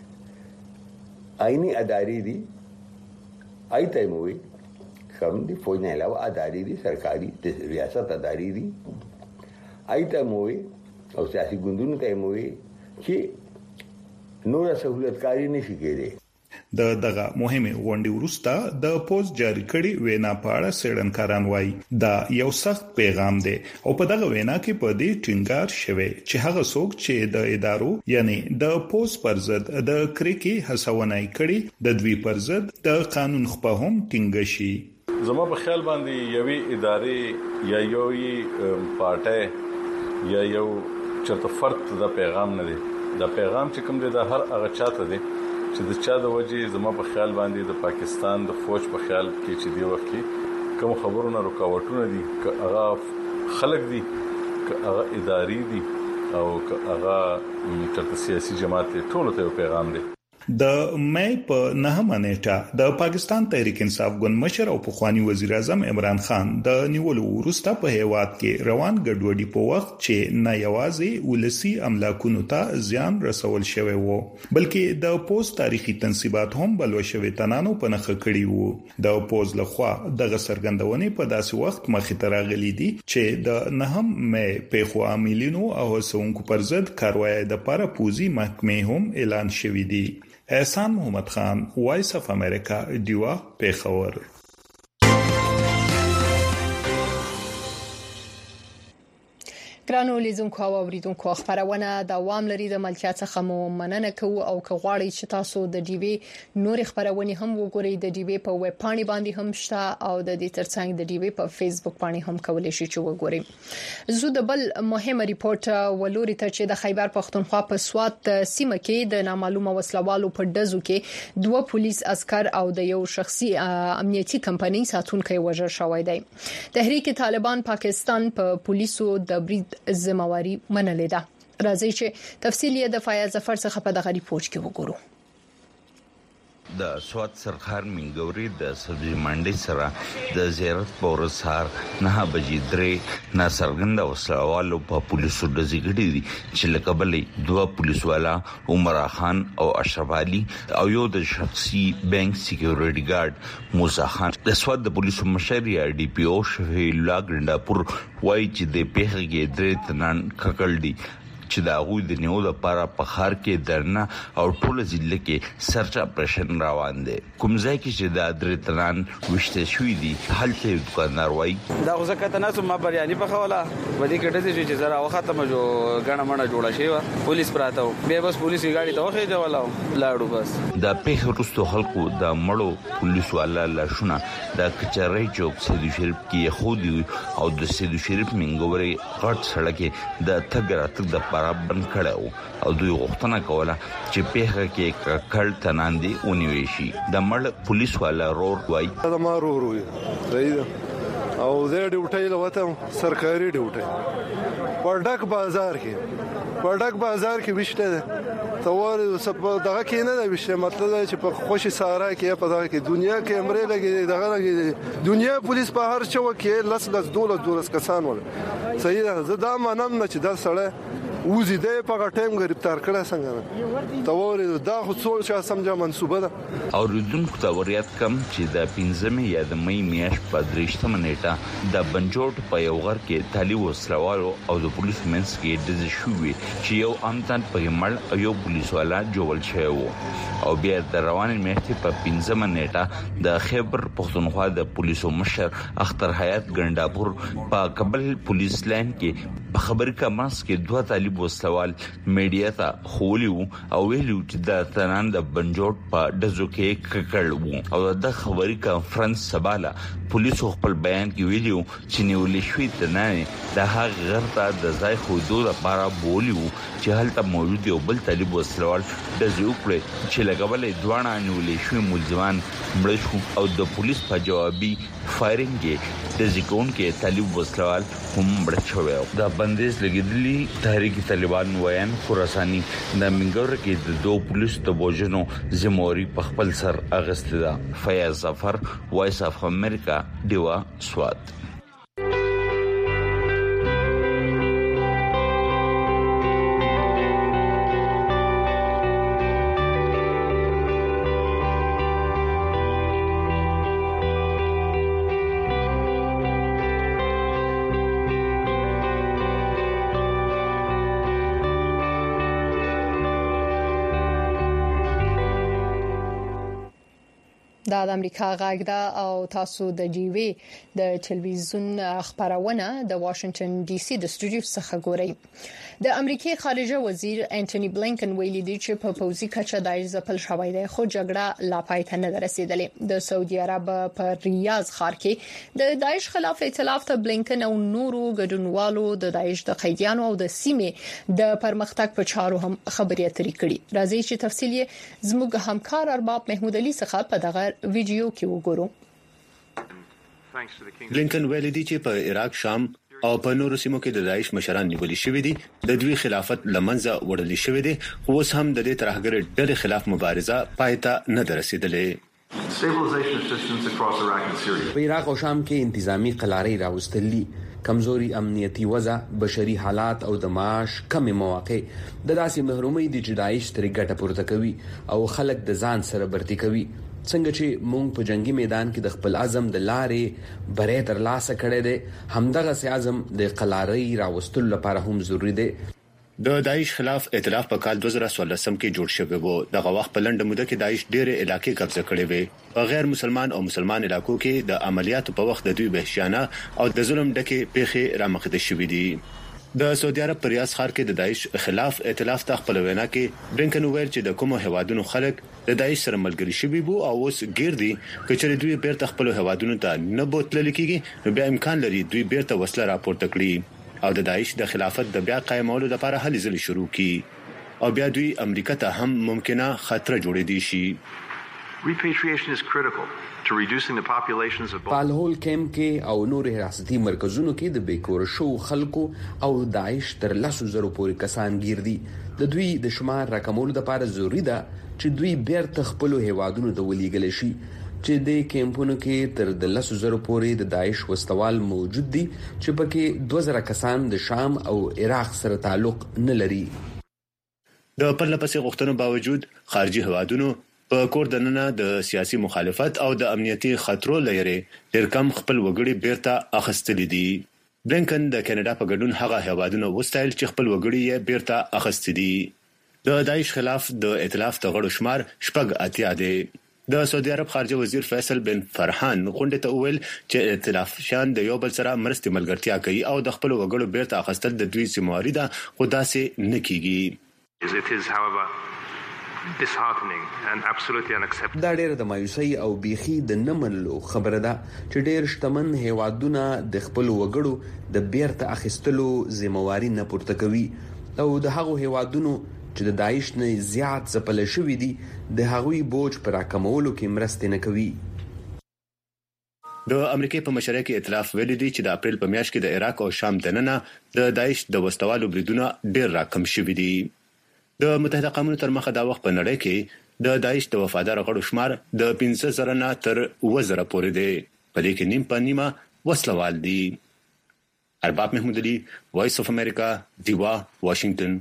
آئینی ادارې دي ایته وي کوم دي فوج نه علاوه ادارې دي سرکاري د ریاست ادارې دي ایته وي او سیاسي ګوندونو ته وي چې نور سہولتکاری نشي کېدی د دغه مهمه غونډې وروسته د پوز جاری کړي وینا په اړه سړنکاران وایي دا یو سخت پیغام دی او په دغه وینا کې په دې ټینګار شوی چې هغه څوک چې د ادارو یعنی د پوز پر ضد د کرکي هڅونه کړي د دوی پر ضد د قانون خپه هم ټینګ شي زما په خیال باندې یوې ادارې یا یوې پارټي یا یو چرته فرد د پیغام نه دی دا پیغام چې کوم دی دا هر هغه چاته دی چې د چا د وجې زما په خیال باندې د پاکستان د فوج په خیال کې چې دی وخت کې کوم خبرونه رکاوټونه دي که هغه خلک دي که هغه ادارې دي او که هغه چرته سیاسي جماعت ټول ته پیغام دی د مې په نهمه نیټه د پاکستان تحریک انصاف ګوند مشر او پخوانی وزیر اعظم عمران خان د نیولو وروسته په هیواد کې روان ګډوډي په وخت چې نه یوازې ولسی املاکونو ته زیان رسول شوی وو بلکې د پوز تاریخي تنصیبات هم بلو شوی تنانو په نخ کړی وو د پوز لخوا د سرګندونې په داسې وخت مخې ته راغلي دي چې د نهم مې په خو عاملینو او هڅونکو پر ضد کاروایی د لپاره پوزي محکمې هم اعلان شوی دي احسان محمد خان وایس اف امریکا دیوا پیښور ګرانو لیدونکو او اوریدونکو خبرونه د عوام لري د ملکیت څخه مو مننه کوو او که غواړئ چې تاسو د ډي وی نور خبرونه هم وګورئ د ډي وی په ویب پاڼې باندې هم شته او د دې ترڅنګ د ډي وی په فیسبوک باندې هم کولای شئ چې وګورئ. زه د بل مهمه ریپورت ولوري ته چې د خیبر پختونخوا په سوات سیمه کې د نامعلومه وسلوالو په دزو کې دوه پولیس عسكر او د یو شخصي امنیتي کمپنۍ ساتونکو وژل شوی دی. تحریک طالبان پاکستان په پولیسو د برید زمواري منلې ده. راځي چې تفصیل یې د فیاض ظفر څخه په دغه ریپورت کې وګورو. د سوات سرخار منګوري د سبزی منډي سره د زیارت پورسار نه بجې درې ناصرګند وسلوالو په پولیسو د زیګړي دي چې لکبلې دوه پولیس والا عمر خان او اشرف علي او یو د شخصي بانک سکیورټي ګارد موسی خان. د سوات د پولیسو مشر یا ډي پی او شفیع الله ګنداپور وایي چې د پیښې کې درې تنان ککل دي چې دا غوي د نیو د پاره په خار کې درنه او ټول ضلع کې سرچ اپریشن روان دي. کوم ځای کې چې دا درې تنان وشته شوې دي هلته دکاندار وایي دا غوځه کته نه سم بریاني په خوله ودی کټه چې زرا وختمه جو غاڼه مړه جوړه شي وا پولیس پراته به بس پولیس گاډي ته وخه دی ولاو لاړو بس. دا پیښه وروسته خلکو د مړو پولیس والا لاشونه د کچري چوک سیدو شریف کې خو دی او د سیدو شریف منګوري غټ سړک د تګرات د برابر کړو او دوی غوښتنه کوله چې پیښه کې کړه تناندي ونیوي شي. د مړ پولیس والا رور وای دا ما رور وای صحیح او زه ډیوټي لوته سرکاري ډیوټي پړډک بازار کې پړډک بازار کې وشته تور سپ دغه کې نه دی وشته مطلب چې په خوشي سارا کې په دغه کې دنیا کې امره لګي دغه لګي دنیا پولیس په هر چو کې لس لس دولس دولس کسان ول صحیح ده. زه دا منم نه چې دا سړی وزي د په ټیم گرفتار کړه څنګه تور دا خو څو چې سمجه منسوبه ده. او ردونکو ته وریاد کم چې د پنځمې یا د مې میاشت په درېشتمه نیټه د بنجوټ په یو غر کې طالب وسلوالو او د پولیس منځ کې د شوې چې یو امتن په مړ او یو پولیس والا جوړل شوی وو. او بیا د روانې میاشتې په پنځمه نیټه د خیبر پختونخوا د پولیسو مشر اختر حیات ګنداپور په کابل پولیس لاین کې په خبري کماس کې دوه طالب وسلوال میډیا ته خولیو او ویلو چې د تنان د بنجوټ په دزو کې ککړ او د خبري کانفرنس سباله پولیسو خپل بیان کې ویلو چې نیولې شوې تنان د هغه غرته د ځای حدود لپاره بولیو چې هلته موجود یو بل طالب وسلوال د زیو کړ چې لګولې دوانه نیولې شوې ملزمان مړ شو او د پولیس په جوابي فایرینګ کې د ځکون کې طالب وسلوال هم مړ شو. دا بندیز لګیدلی تحریک طالبان ویان خراسانی د منګور کې د دوه پولیس د بوجنو زموري په خپل سر اغسته ده. فیاض ظفر وایس اف امریکا دیوا سوات. د امریکا غږ ده او تاسو د ډي وی د ټلویزیون خبرونه د واشنگټن ډي سي د سټوډیو څخه ګورئ. د امریکای خارجه وزیر انټونی بلینکن ویلي دی چې په پوزي کچه دایښ ځپل شوی دی خو جګړه لا پای ته نه رسیدلې. د سعودي عرب په ریاض ښار کې د دایښ خلاف ائتلاف ته بلینکن او نورو ګډونوالو د دایښ د قیدیانو او د سیمې د پرمختګ په چارو هم خبرې اترې کړې. راځي چې تفصیل یې زموږ همکار ارباب محمود علي څخه په دغه ویډیو کې وګورو. بلینکن ویلي دی چې په عراق شام او په نورو سیمو کې د داعش مشران نیولې شوې دي د دوی خلافت لمنځه وړل شوې دي خو اوس هم د دې ترهګر ډلې خلاف مبارزه پایته نه رسیدلې. په عراق او شام کې انتظامی قلارې راوستلې کمزوري امنیتي وضع بشري حالات او د معاش کم مواقع د داسې محرومي د جدایش طریقه پورته کوي او خلک د ځان سره برتی کوي. څنګه چې مونږ په جنگي میدان کې د خپل عزم د لارې برې تر لاسه کړې ده همدغه سي عزم د قلارې راوستلو لپاره هم ضروری ده. د داعش خلاف ائتلاف په کال دوه زره څوارلس کې جوړ شوی وو. دغه وخت په لنډه موده کې داعش ډېر علاقې قبضه کړې وې. په غیر مسلمان او مسلمان علاقو کې د عملیاتو په وخت د دوی وحشیانه او د ظلم ډکه پیښې رامخته شوې دي. د سعودي عرب په ریاض ښار کې د داعش خلاف ائتلاف ته خپل وینا کې برینکن ویل چې د کوم هوادونو خلک د داعش سره ملګری شوي وو او اوس ګیردي کچري دوی بیرته خپل هوادونو ته نه بوتل کېږي نو بیا امکان لري دوی بیرته وسله راپورته کړي او د داعش د خلافت د بیا قائمولو لپاره هلې ځلې شروع کړي او بیا دوی امریکا ته هم ممکنه خطر جوړې دي شي. Repatriation is critical to reducing the populations of پالهول کیمپ کې او نور حراستی مرکزونو کې د بیکور شو خلکو او داعش تر لاسو زرو پورې کسان ګیردي. د دوی د شمار راکمولو لپاره ضروری ده چې دوی بیرته خپل هیوادونو ته ولېږل شي چې د کیمپونو کې تر د لاسو زرو پورې د داعش وسوال موجود دي چې پکې دوه زره کسان د شام او عراق سره تعلق نه لري. د پرلپسې غوښتنو باوجود خارجي هوادونو په کور دننه د سیاسي مخالفت او د امنیتي خطرو لري ډېر کم خپل وګړي بیرته اخستلي دي. برینکن د کینیډا په ګډون هغه هوادونو وستایل چې خپل وګړي یې بیرته اخستي دي. د داعش خلاف د ائتلاف د غړو شمار شپږ اتیا دی. د سعودي عرب خارجه وزیر فیصل بن فرحان غونډه ته ویل چې ائتلاف شان د یو بل سره مرستې ملګرتیا کوي او د خپل وګړو بیرته اخستل د دوی سیمواري ده خو داسې نه کیږي. It is, however, disheartening and absolutely unacceptable. دا ډېر د مایوسۍ او بیخي د نمنلو خبره ده چې ډېر شتمن هیوادونه د خپل وګړو د بیرته اخیستلو ذمہواری نه پورته کوي او د هغو هیوادونو چې د داعش نه زیات ځپل شوي دي د هغوی بوج پر راکمولو کې مرسته نه کوي. د امریکای په مشرۍ کې ائتلاف ویلي دی چې د اپریل په میاشت کې د عراق او شام دننه د داعش د وسوالو بریدونه ډېر راکم شوي دي. د متحده قومونو تر مخه دا وخت په نړۍ کې د داعش د وفادار غړو شمار د پنځه زره نه تر اووه زره پورې دی. په دې کې نیم په نیمه وسلوال دي. ارباب محمود علي، وایس اف امریکا، دیوا، واشنگټن.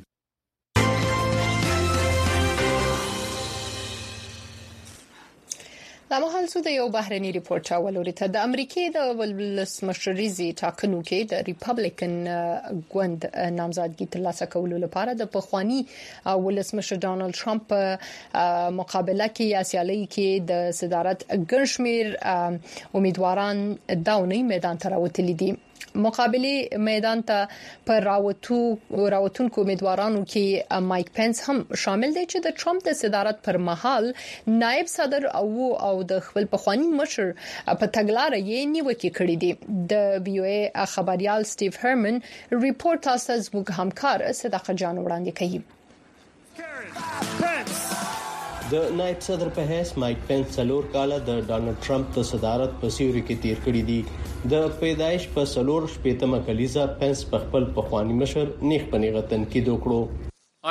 د مهال سود یو بهرني ریپورت راولوري ته د امریکای د ولسمشریزي ټاکنو کې د ریپبلیکن ګوند نامزدګي ترلاسه کولو لپاره د پخوانی ولسمشر ډانلډ ټرمپ مقابله کې یا سیالي کې د صدارت ګرشمیر امیدواران داونی میدان ته راوتلي دي. مقابله میدان ته پر راوتو راوتونکو امیدوارانو کې مایک پنس هم شامل دي چې د ټرمپ د صدارت پر مهال نائب صدر او او د خپل پخوانی مشر په تګلارې یې نیوکه کړې دي. د وی او ای خبريال سټیو هرمن ریپورت تاسو زموږ همکار صدقه جان وړاندې کوي. د نائب صدر په حیث مایک پنس څلور کاله د ډانلډ ټرمپ د صدارت په سیوري کې تیر کړی دي. د پیدایش په څلور شپږمه کلیزه پنس په خپل پخوانی مشر نیغ پنیغه تنقید وکړو.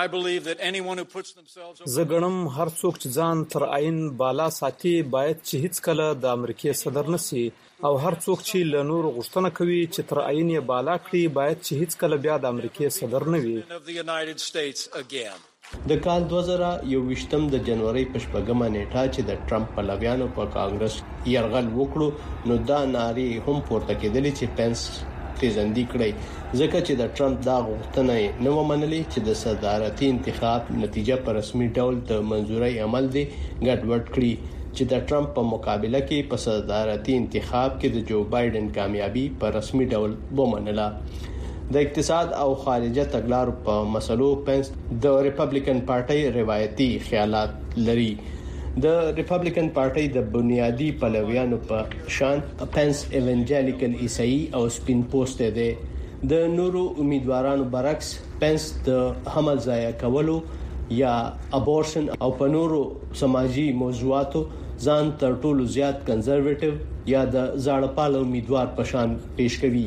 زه ګڼم هر څوک چې ځان تر عین بالا ساتي باید چې هیڅ کله د امریکای صدر نشي او هر څوک چې له نور غوښتنه کوي چې تر عین یې بالا کړي باید چې هیڅ کله بیا د امریکای صدر نه وي. د کال دوه زره یوویشتم د جنوري په شپږمه نیټه چې د ټرمپ پلویانو په کانګرس یرغل وکړو نو دا ناري هم پورته کېدلې چې پنس تیزندې کړې ځکه چې د ټرمپ دا غوښتنه نه ومنلې چې د صدارتي انتخاب نتیجه په رسمي ډول د منځوري عمل دی ګډوډ کړي چې د ټرمپ په مقابله کې په صدارتي انتخاب کې د جو بایدن کامیابی په رسمي ډول ومنله. د اقتصاد او خارجه تګلارو په مسلو پنس د ریپبلیکن پارټي روایتي خیالات لري. د ریپبلیکن پارټي د بنیادی پلویانو په شان پنس ایونجلیکل عیسائی او سپین پوسټ دی. د نورو امیدوارانو برعکس پنس د حمل ضایع کولو یا ابورشن او په نورو سماجی موضوعاتو ځان تر ټولو زیات کنزرویټیو یا د زاړه امیدوار په شان پیش کوي.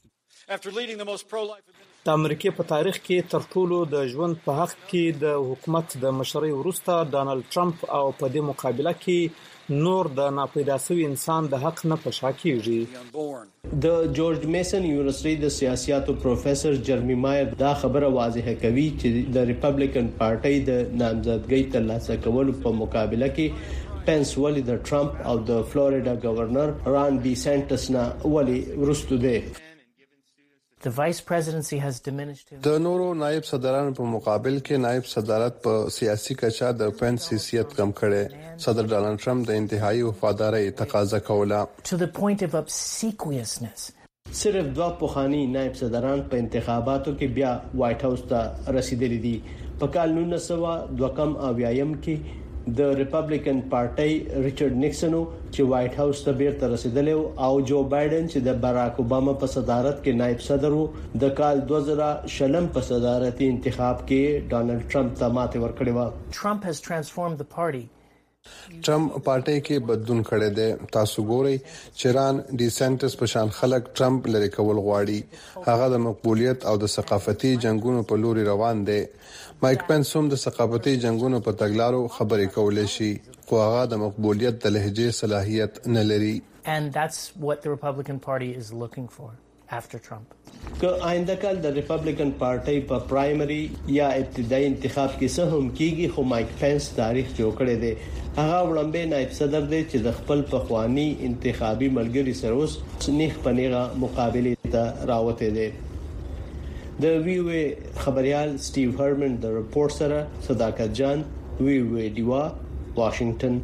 د امریکای په تاریخ کې تر ټولو د ژوند په حق کې د حکومت د مشرۍ وروسته ډانلډ ټرمپ او په دې مقابله کې نور د ناپیدا شوی انسان د حق نه پشا کیږي. د جورج میسن یونیورسيټي د سیاستو پروفیسور جرمی مایر دا خبره واضحه کوي چې د ریپبلیکن پارټي د نامزدګۍ ترلاسه کولو په مقابله کې پنس ولی د ټرمپ او د فلوریډا گورنر ران ډي سانټس نه ولی ورستو دی. The vice presidency has diminished him. د نورو نائب صدرانو په مقابل کې نائب صدارت په سیاسي کچا د پنس حیثیت کم کړي. صدر ډانلډ ټرمپ د انتهایی وفادارۍ تقاضا کوله. To the point of obsequiousness. صرف دوه پوخانی نائب صدران په انتخاباتو کې بیا وایټ هاوس ته رسیدلي دي. په کال نولس سوه دوه کم اویایم کې د ریپبلیکن پارټي ریچارډ نیکسن چې وایټ هاوس ته بیرته رسیدلی او جو بایدن چې د باراک اوباما په صدارت کې نائب صدر وو د کال دوه زره شلم په صدارتي انتخاب کې ډانلډ ټرمپ ته ماته ورکړې و. Trump has transformed the party. ټرمپ پارټي کې بدلون کړی دی. تاسو ګورئ چې ران ډي سنټس په شان خلک ټرمپ لری کول غواړي. هغه د مقبولیت او د ثقافتي جنگونو په لوري روان دی. مایک پنس هم د ثقافتي جنگونو په تګلارو خبرې کولې شي خو هغه د مقبولیت د لهجې صلاحیت نه لري. And that's what the Republican Party is looking for after Trump. که آینده کال د ریپبلیکن پارټي په پرایمری یا ابتدایي انتخاب کې څه هم کیږي خو مایک پنس تاریخ جوړ کړی دی. هغه وړاندې نائب صدر دی چې د خپل پخوانی انتخابي ملګری سره اوس سنیخ پنیغه مقابله ته راوته دی. د وی او خبريال سټیو هرمن د رپورټ سره صداقت جان وی او دیوا واشنگټن.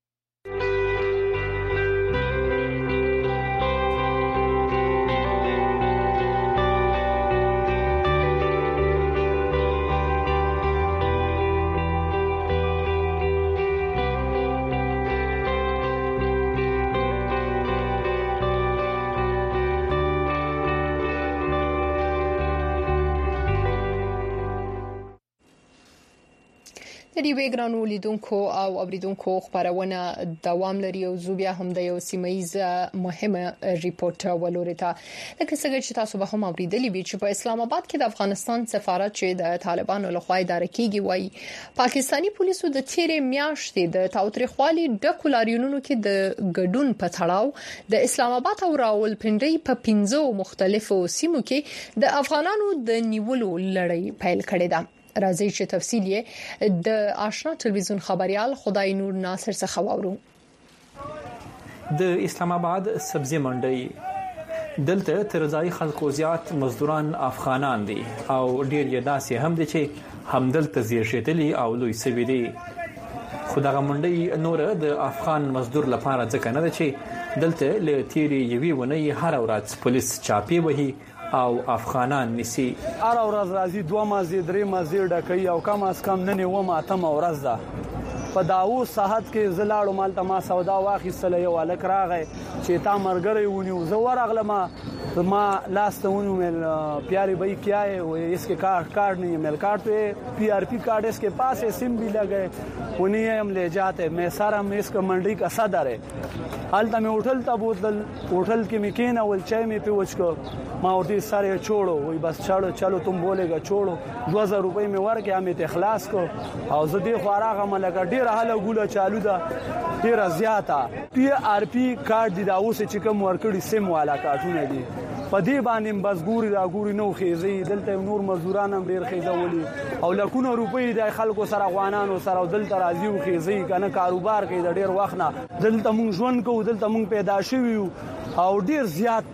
د ویګرانو لیدونکو او اوریدونکو خبرونه دوام لري او زوبیا هم د یو سیمایز مهمه ریپورت ولورته. لکه څنګه چې تاسو به هم اوریدلی وی چې په اسلام آباد کې د افغانستان سفارت چې د طالبانو لخوا اداره کیږي وایي پاکستانی پولیسو د تیرې میاشتې د تاوتریخوالي د کولاريونونو کې د ګډون په تړاو د اسلام آباد او راولپنډي په پنځو مختلفو سیمو کې د افغانانو د نیولو لړۍ پیل کړې ده. راځي چې تفصیل یې د آشنا ټلویزیون خبريال خدای نور ناصر څخه واورو. د اسلام آباد سبزی منډي دلته ترځای خلکو زیات مزدوران افغانان دي او ډیر یې داسې هم دي چې همدلته زیږیدلي او لوی سوي دي. خدغه منډي نور د افغان مزدور لپاره ځکه نه ده چې دلته له تیری یوي ونی هر ورځ پولیس چاپی وهي او افغانان نسی هر ورځ راځي دوه مازی درې مازی ډکې او کم از کم نن و ما تم ورځ ده په داو ساحت کې زلاړو مال ته ما سودا واخیستل یو الک راغی چې تا مرګري ونیو زه ورغلم ما لاسته ونیو مل پیاري بھائی کیا ہے وہ اس کے کارڈ کارڈ نہیں ہے میل کارڈ پہ پی آر پی کارڈ اس کے پاس ہے سم بھی لگے انہیں ہم لے جاتے میں سارا میں اس کا منڈی کا صدر ہے حالتا میں ہوٹل تھا بوتل ہوٹل کے میں کینا ول چائے میں پہ وچ کو ما ورته سره چھوڑو وای بس چلو چلو تم بولے گا چھوڑو دو ہزار روپے میں ورکه امه اخلاص کو او زه دی خوراغه ملګر ډیر حاله ګوله چالو ده ډیر زیاته پی آر پی کارت دی دا اوس چې کوم ورکړي سیم والا کارتونه دي په دې باندې بس ګوري دا ګوري نو خېزي دلته نور مزدوران هم ډیر خېزولي او لکونه روپۍ د خلکو سره غوانانو سره دلته راځي او خېزي کنه کاروبار کوي د ډیر وخت نه دلته مونږ ژوند کوو دلته مونږ پیدا شویو او ډیر زیات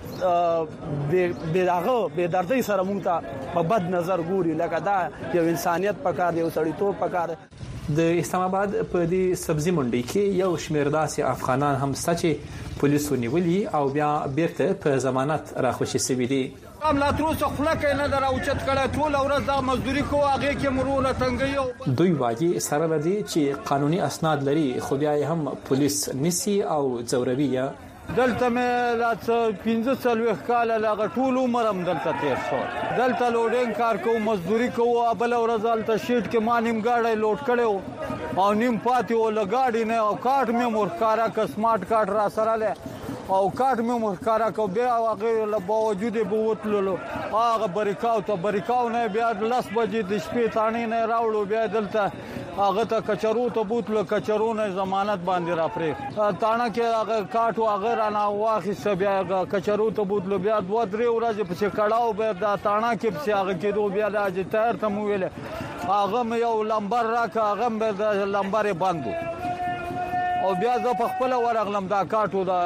به داغه به دردی سره مونږ ته په بد نظر ګوري لکه دا یو انسانيت پکار یو سړی تو پکار. د اسلام آباد په دې سبزی منډي کې یو شمیر داسې افغانان هم سچې پولیسو نیولي او بیا بیرته په ضمانت راخوشي سوي دي. ام لا تر اوسه خلک نه دراوچت کړه ټول ورځ د مزدوري کوه هغه کې مرونه تنګي دوی وايي سره لري چې قانوني اسناد لري خو بیا هم پولیس نسی او ځوروي. دلته مې لاته پنځه څلويخ کال لاغه ټول عمر هم دلته تیر شو دلته لوډینګ کار کوو مزدوري کوو بل ورځ دلته شیټ کې ما نیم گاډي لوډ کړو او نیم پاتې و لګاډي نه او کارت مې مورکارا ک سمارټ کارت را سره له او کارت مې مورکارا کو بیا هغه له باوجود به وتللو هغه بریکاو ته بریکاو نه بیا لاس بجې د شپې تانی نه راوړو بیا دلته هغه ته کچرو ته بوتلو کچرو نه ضمانت باندې را پرې تانا کې هغه کارت هغه را نه واخیست بیا کچرو ته بوتلو بیا دوه درې ورځې په کړهو به دا تانا کې په هغه کې دوه بیا د اجتهار ته مو ویل هغه مې یو لمبر راکا هغه مې د لمبر بندو او بیا زه په خپل ورغلم دا کارتو دا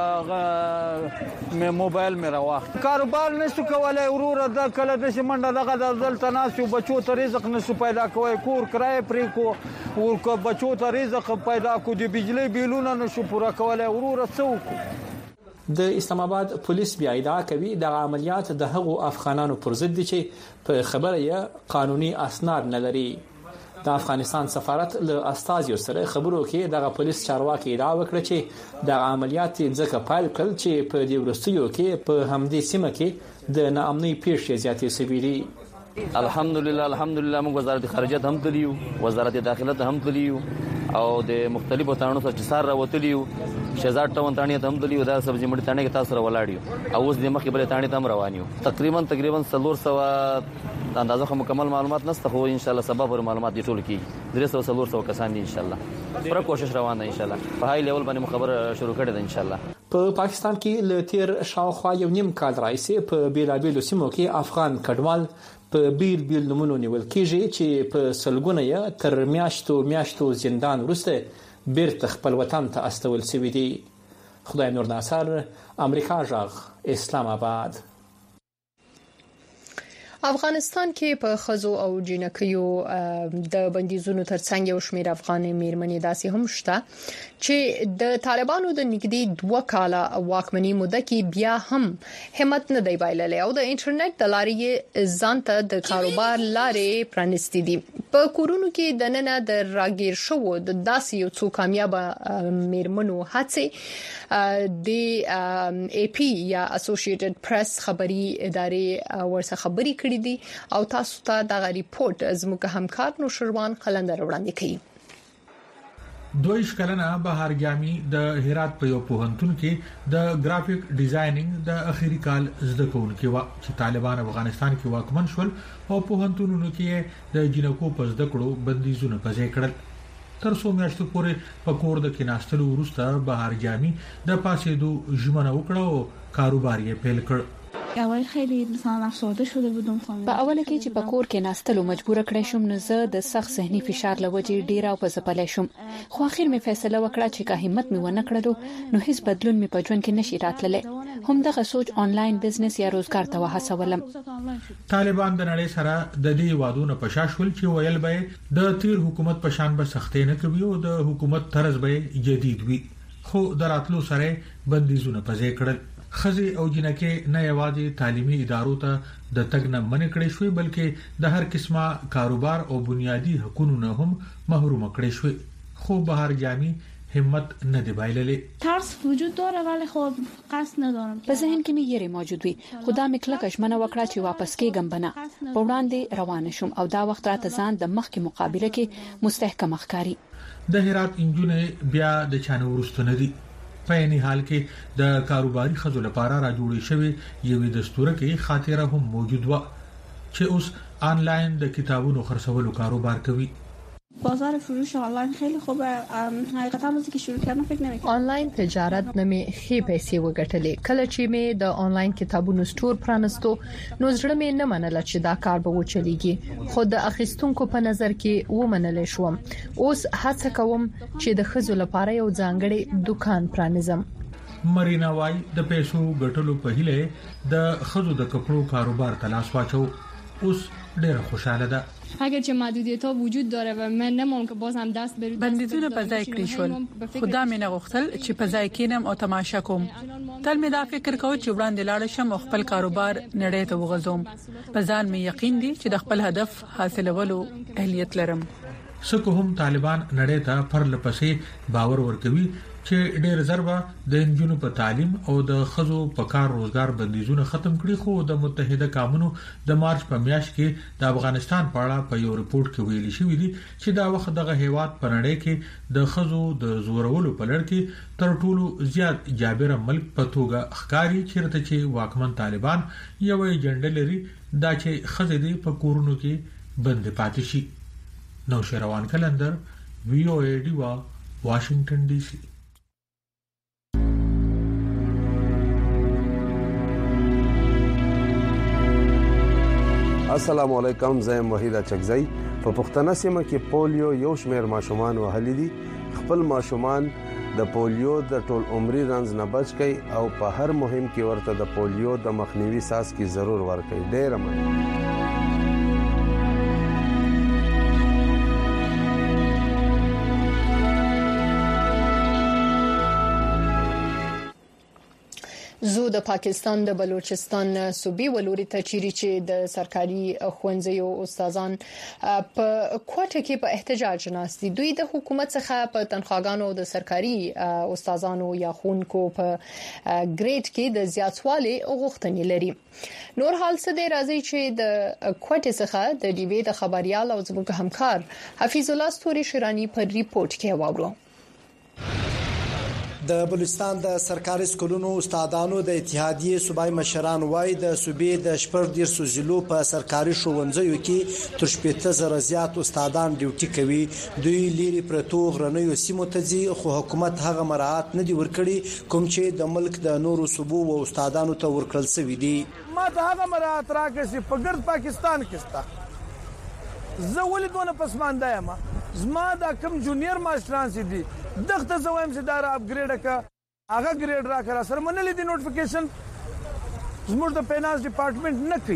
مې موبایل مې راوخت کاروبار نشو کولای ورور دا کله د شمنډه دغه دلته ناسو بچو ته رزق نشو پیدا کوي کور کرای پرې کو ورکو بچو ته رزق پیدا کو د بجلی بیلونه نشو پورا کولای ورور څوک د اسلام آباد پولیس بیا ادعا کوي د عملیات د هغو افغانانو پر ضد دي چې په خبره یې قانوني اسناد نه لري. د افغانستان سفارت له استازیو سره خبرو کې د پولیس چارواکي ادعا وکړه چې د عملیات ځکه پیل کړل چې په دې ورستیو کې په همدې سیمه کې د ناامنۍ پیښې زیاتې شوې دي. الحمدلله الحمدلله موږ وزارت خارجه هم تلیو، وزارت داخله هم تلیو او د مختلفو تانو سره چې سار راوتلیو، شهزاد ټاون تانې ته هم تلیو، دا سبزی منډي تانې کې تاسو راولاړیو او اوس د مخې بلې تانې ته هم روانیو. تقریبا تقریبا څلور سوه اندازه خو مکمل معلومات نشته، خو ان شاء الله سبا پر معلومات دي ټول کیږي. درې سوه څلور سوه کسان دي ان شاء الله. پوره کوشش روان ده ان شاء الله. په هاي لیول باندې خبره شروع کړې ده ان شاء الله. په پاکستان کې ل تیر شاوخوا یو نیم کال راځي په بیلابیلو سیمو کې افغان کډوال په بیل بیل نمونه نیول کیږي چې په سلګونه یې تر میاشتو میاشتو زندان وروسته بیرته خپل وطن ته استول شوی دی. خدای نور ناصر، امریکا جغ، اسلام آباد. افغانستان کې په خزو او جنکیو د بندیزونو ترڅنګ یو شمېر افغان میرمنې داسې هم شته چې د طالبانو د نږدې دوه کاله واکمنۍ موده کې بیا هم همت نه دی بایللی او د انټرنیټ د لارې ځان ته د کاروبار لارې پرانستې دي. په کورونو کې د نن د راګیر شو د داسې یو څو کامیاب میرمنو هڅې د ای پی یا اسوسییټډ پریس خبري ادارې ورسره خبري کړې دي او تاسو ته دغه ریپورت زموږ همکار نوشروان قلندر وړاندې کوي. دویش کلنه بهار جامي د هرات په یو پوهنتون کې د ګرافیک ډیزاینینګ د اخیری کال زده کوونکو چې طالبان افغانستان کې واکمن شول او پوهنتونونو کې د جنکو په زده کړو بندیزونه پځې کړل. تر څو میاشتو پورې په کور د کیناستلو وروسته بهار جامي د پاسېدو ژمنه وکړه او کاروبار یې پیل کړ. اول خیلی مثلا افسرده شده بودم. په اوله کې چې په کور کې ناستلو مجبور کړی شوم، نو زه د سخت ذهني فشار لوجې ډیر او په زپلې شوم، خو اخر مې فیصله وکړه چې که همت مې ونه کړلو نو هیڅ بدلون مې په ژوند کې نشي راتللی. هم دغه سوچ آنلاین بزنس یا روزګار ته وهڅولم. طالبان د نړۍ سره د دې وادونو په شاشول چې ویل به د تیر حکومت په شان به سختې نه کوي او د حکومت طرز به جدید وي، خو دراتلو سره بندیزونه پځې کړل. خزي او جنکه نه یوازې تعلیمي ادارو ته د تګ نه منع کړې شوې بلکې د هر قسمه کاروبار او بنیادی حقوقو نه هم محروم کړې شوې. خو بهار جامي همت نه دی بایللې. ترس وجود داره ولی خب قصد ندارم. په ذهن کې مې یې موجود وي، خدا مې کله کښمنه وکړه چې واپس کېږم بنه. په وړاندې روان شوم او دا وخت راته ځان د مخ کې مقابله کې مستحکم ښکاری. د هرات انجونې بیا د چانه ورستونه دي. په یعنی حال کې د کاروباري خزو لپاره را جوړې شوی یوې دستور کې خاطره هم موجود و چې اوس آنلاین د کتابونو خرڅولو کاروبار کوي. بازار فروش آنلاین خیلی خوبه. حقیقتا وقتی که شروع کردم فکر نمی‌کردم. آنلاین تجارت نمې خې پیسې وګټلې. کله چې مې د آنلاین کتابونو سٹور پرانستو نو زړه مې نه منله چې دا کار به وچلیږي، خو د اخیستونکو په نظر کې ومنل شوم. اوس هڅه کوم چې د خزو لپاره یو ځانګړی دکان پرانیزم. مرینا وای د پیسو ګټلو په هیله د خزو د کپړو کاروبار تلاش واچو. اوس ډیره خوشاله ده. اگر چې محدودیت‌ها وجود داره و من نمام که باز هم دست برود بندیزونه په ځای کړی شول، خدا مې نه غوښتل چې په ځای کېنم او تماشا کوم. تل مې دا فکر کاوه چې وړاندې لاړ شم او خپل کاروبار نړۍ ته وغځوم. په ځان مې یقین دی چې د خپل هدف حاصلولو اهلیت لرم. سکه هم طالبان نړۍ ته پرله پسې باور ورکوي چې ډېر ضربه د انجونو په تعلیم او د خزو په کار روزګار بندیزونه ختم کړي. خو د متحده قومونو د مارچ په میاشت کې د افغانستان په اړه په یو ریپورت کې ویل شوی دی چې دا وخت دغه هیواد په نړۍ کې د خزو د زورولو په لړ کې تر ټولو زیات جابر ملک په توګه ښکاری چیرته چې واکمن طالبان یو ایجنډا لري دا چې خزې دې په کورونو کې بند پاتې شي. نوشروان قلندر، وی او ای ډیوا، واشنگټن ډي سي. السلام علیکم، زه وحید چکزی. په پښتنه سیمه کې پولیو یو شمېر ماشومان وهلي دي. خپل ماشومان د پولیو د ټول عمري رنځ نه بچ کړئ او په هر مهم کې ورته د پولیو د مخنیوي ساس کې ضرور ورکړئ. ډېر مننه. د پاکستان د بلوچستان صوبې ولوري ته چیرې چې د سرکاري ښوونځیو استادان په کوټه کې په احتجاج ناستي دوی د حکومت څخه په تنخواګانو د سرکاري استادانو یا خونکو په ګریډ کې د زیاتوالي غوښتنې لري. نور حال څه دی راځي چې د کوټه څخه د ډي وی د خبريال او زموږ همکار حفیظ الله ستوري شرانی په ریپورت کې واورو. د بلوچستان د سرکاري سکولونو استادانو د اتحادیې صوبای مشران وای د صوبې د شپږ ډیر سوزلو په سرکاري ښوونځیو کې تر شپږ زره زیات استادان ډیوټي کوي. دوی لري پرتو غرنیو سیمو ته ځي خو حکومت هغه مراعات نه دی ورکړي کوم چې د ملک د نورو صوبو او استادانو ته ورکړل شوی دی. ما ته هغه مراعات راکړي په ګرد پاکستان کې ستا زه ولې دونه پسمانده یم. زما دا کم جونیئر ماسټران سي دي دغه زویم چې دا اپګریډ کا هغه ګریډ را کړه سره منلې دي نوټیفیکیشن زموږ د فینانس ډپارټمنټ نه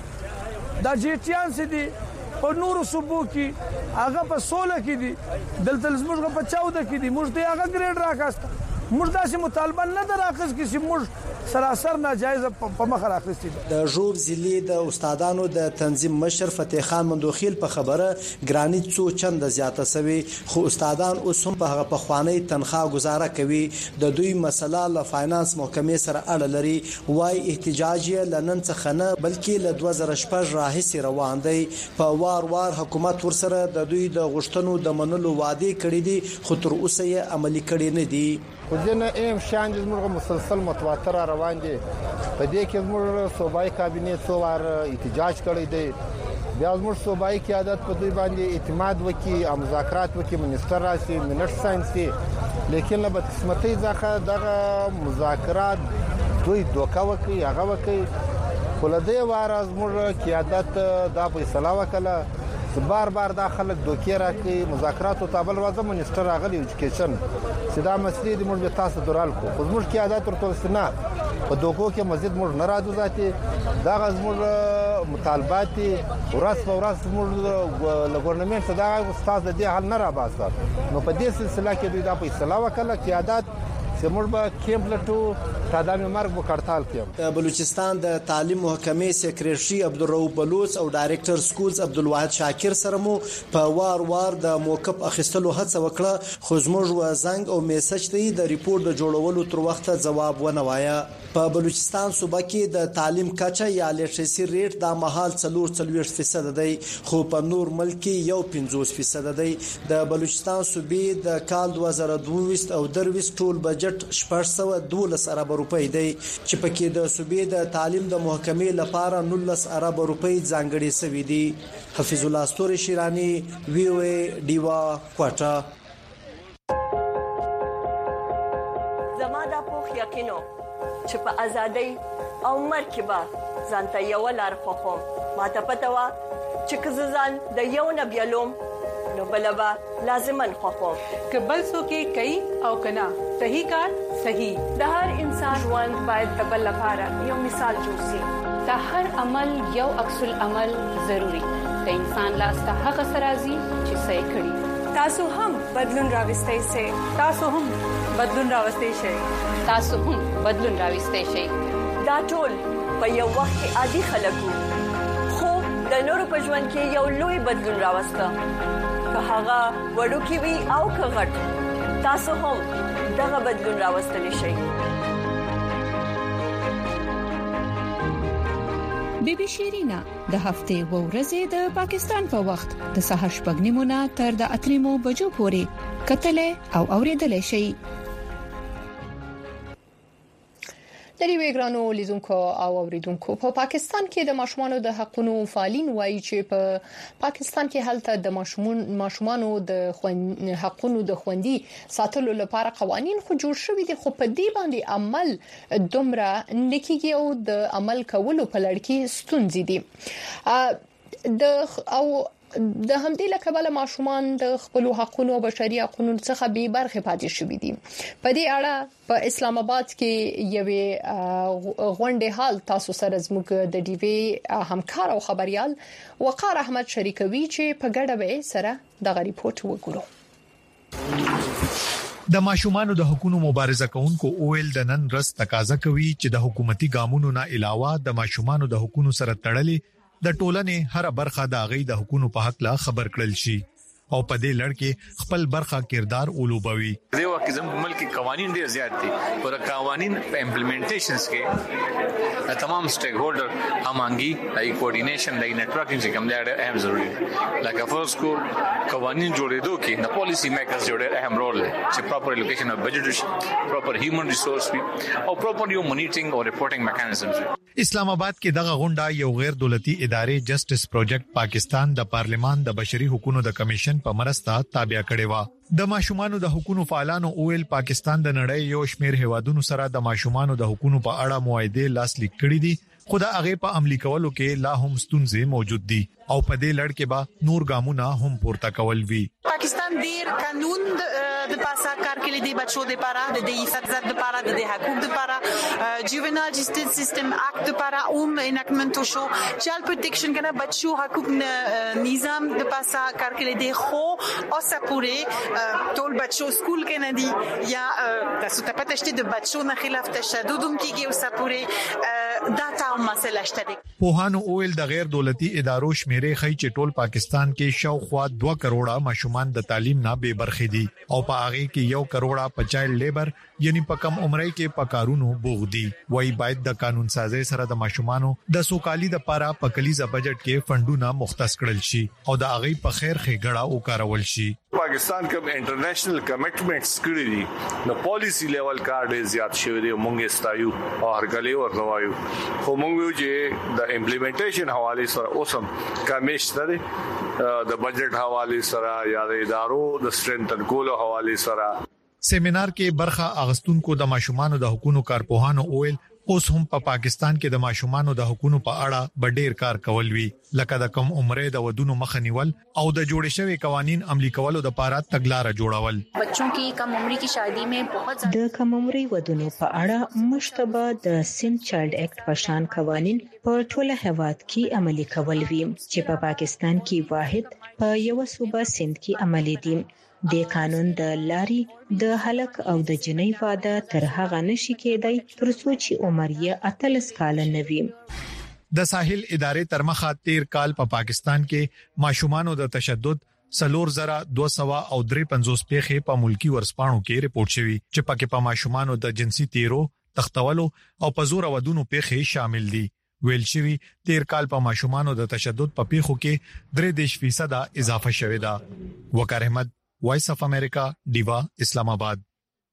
کوي. دا جیټیان سي دي په نورو صوبو کې هغه په سوله کې دي دلته زموږ په چودہ کې دي موږ ته هغه ګریډ راکاسته موږ داسې مطالبه نه دراخص کې چې موږ سراسر ناجایز په مخ راخستي. د ژوب ضلع د استادانو د تنظیم مشر فتح خان مندوخیل په خبره ګرانی څو چنده زیاته سوي خو استادان اوس هم په هغه پخوانی تنخواه گزاره کوي. د دوی مسله له فاینانس محکمې سره اړه لري. وای احتجاج لنن څخه نه بلکې له دوه زره شپږ راهیسې روان دی. په وار وار حکومت ورسره د دوی د غوښتنو د منلو وعده کړې دي خو تر اوسه یې عملي کړي نه دي. خو ځنه ایم شان د زموږ مسلسل متواتر روان دي. په دې کې زموږ صوبایي کابینه څو وار احتجاج کړی دی. بیا زموږ صوبایي قیادت په دوی باندې اعتماد وکي او مذاکرات وکي منیسټر راشي منیسټر ساينسي لیکن له بدقسمتۍ ځخه دغه مذاکرات دوی دوکا وکي هغه وکي خو له دې وار زموږ قیادت دا فیصله وکړه بار بار دا خلک دوکې راکړي مذاکراتو تابل وازه منیسټر راغلی ایجوکیشن چې دا مسلې د موږ تاسو درال کو خو موږ قیادت ورته نه په دوکو کې مزید موږ نه راځو ذاتي دا غزموږ مطالبات ورځ په ورځ موږ له ګورنمنت دا استاد د دې حل نه را باسه نو په دې سلسله کې دوی دا فیصله وکړه قیادت سمور با کیمپ لټو تعداد مرګ وکړتال کیم. د بلوچستان د تعلیم محکمې سکریټري عبدالرؤف بلوچ او ډایریکټر سکولز عبدالواحد شاکر سره مو په وار وار د موقف اخیستلو هڅه وکړه خو زموږ و زنګ او میسج ته د ریپورت د جوړولو تر وخته جواب ونه وایا. په بلوچستان صوبه کې د تعلیم کچه یا لیټریسي ریټ د مهال څلور څلويخ فیصد دی خو په نور ملک کې یو پنځوس فیصد دی. د بلوچستان صوبې د کال دوه زره دوه او درويس ټول بجټ شپږ سوه دولس ارب روپۍ دی چې پکې د صوبې د تعلیم د محکمې لپاره نولس ارب روپۍ ځانګړي شوي دي. حفیظ الله ستوري شیرانی وی او ای ډیوا کوټه. زماده په یقینو چې په ازادۍ او مرکبه ځانته یو لار خوخم ما ته پته وا چې کززان د یو نبیلوم نو بلبا لازمن خوخم کبل سو کې کوي او کنا صحیح کار صحیح د هر انسان ژوند باید د بل لپاره یو مثال جوړ شي. د هر عمل یو عکس العمل ضروری د انسان لاسته هغه سرازي چې صحیح کړي. تاسو هم بدلون راوستئ سي تاسو هم بدلون راوستئ شئ تاسو هم بدلون راوستئ شئ. دا ټول په یو وخت کې عادي خلکو خو د نورو په ژوند کې یو لوی بدلون راوسته که هغه وړوکی وي او که غټ تاسو هم دغه بدلون راوستلی شئ. بی بی شیرینا د هفته و ورځې د پاکستان په وخت د سهار شپږ نیمو نه تر د اتریمو بجو پورې کتلې او اوریدلې شي. د ریوګرانو لیدونکو او اوریدونکو په پاکستان کې د ماشومانو د حقوقو فعالین وایي چې په پاکستان کې هلته د ماشومان ماشومانو د حقوقو د خوندي ساتلو لپاره قوانين خو جوړ شوي دي خو په دې باندې عمل دومره نکیږي او د عمل کولو په لړ کې ستونزې دي. د او د همدې لکبله ماشومان د خپل حقوقو او بشري حقوقو څخه به برخه پاتې شوي دي. په دې اړه په اسلام آباد کې یوې غونډه حال تاسو سره زموږ د ډي وی همکار او خبريال وقار احمد شریکوي چې په ګډه به سره د غریپورت وګورو. د ماشومانو د حقوقو مبارزه کوونکو اویل د نن رس تقاضا کوي چې د حکومتي ګامونو نه علاوه د ماشومانو د حقوقو سره تړلې د ټولنې هر برخه د غي د حقوقو په حق لا خبر کړل شي او په دې لړ کې خپل برخه کردار اولوبوي. د وخت زموږ ملک قوانين ډیر زیات دي پر قوانين په امپلیمنټیشنز کې تمام سټیک هولډر همانګي لای کوارډینیشن لای نیټورکینګ څخه هم ډیر اهم ضروري دي. لکه فرض کو قوانين جوړېدو کې د پالیسی میکرز جوړ اهم رول لري چې پراپر الوکیشن اف بجټ پراپر هیومن ریسورس او پراپر یو مانیټرینګ او ریپورټینګ میکانیزمز. اسلام آباد کې دغه غونډه یو غیر دولتي ادارې جسټس پروجیکټ پاکستان د پارلیمان د بشري حقوقو د کمیشن په مرسته تابع کړي و. د ماشومانو د حقوقو فعالانو اویل پاکستان د نړۍ یو شمېر هیوادونو سره د ماشومانو د حقوقو په اړه معاهده لاسلیک کړي دي خو د هغه په عملي کولو کې لا هم ستونزې موجود دي او په دې لړ کې به نور ګامونه هم پورته کول وی. پاکستان ډیر قانون د پاسا کار کوي د بچو لپاره د دې حفاظت لپاره د حقوقو لپاره جوونال جسټس سیستم اکټ لپاره اوم اناکټمنټ شو چایلډ پروټیکشن کنه بچو حقوق نظام د پاسا کار کوي د خو اوسه پوره ټول بچو سکول کې نه دي یا تاسو ته پته شته د بچو نه خلاف تشدد هم کیږي اوسه پوره داتا او مسله شته. پوهانو اویل د غیر دولتي ادارو شمیرې خي چې ټول پاکستان کې شاوخوا دوه کروڑه ماشومان د تعلیم نه بے برخې دي او په هغه کې یو کروڑه په چایلډ لیبر یعنی په کم عمرۍ کې په کارونو بوغ دي. وای باید د قانون سازي سره د ماشومانو د سوکالي د لپاره په کلیزه بجټ کې فندونه مختص کړل شي او د هغه په خیر خېګړه او کارول شي. پاکستان کوم انټرنیشنل کمټمنټس کړی دي نو پالیسی لیول کار ډیر زیات شوی دی مونږه ستایو او هرګلې ورنوایو خو مونږ چې د امپلیمنټیشن حواله سره اوسم کمیشن دی د بجټ حواله سره یا د ادارو د سټرنث کولو حواله سره. سیمینار کې برخه اغستونکو د ماشومانو د حقوقو کارپوهانو اویل اوس هم په پاکستان کې د ماشومانو د حقوقو په اړه ډېر کار کول وی لکه د کم عمره د ودونو مخنیول او د جوړ شوی قوانين عملي کولو د لپاره تګلارې جوړول. بچوں کی کم عمری کی شادی میں بہت د کم عمری ودونو په اړه مشتبه د سند چایلډ اکټ په شان قوانين په ټوله هیواد کې عملي کول وی چې په پاکستان کې واحد په یو صوبه سند کې عملي دي. د قانون د لاري د هلک او د جنۍ واده تر هغه نشي کېدای تر څو چې عمر یې اتلس کال نه وي. د ساحل ادارې تر مخه تیر کال په پا پاکستان کې ماشومانو د تشدد سلور زره دو سو او درې پنځوس پیښې په ملکی ورسپانو کې ریپورت شوی چې پکې په ماشومانو د جنسي تیرو تختولو او په زور ودونو پیښې شامل دي. ویل شوی تیر کال په ماشومانو د تشدد په پیښو کې درې دیش فیصد اضافه شوی دا. وقار احمد وایس اف امریکا دیوا اسلام آباد.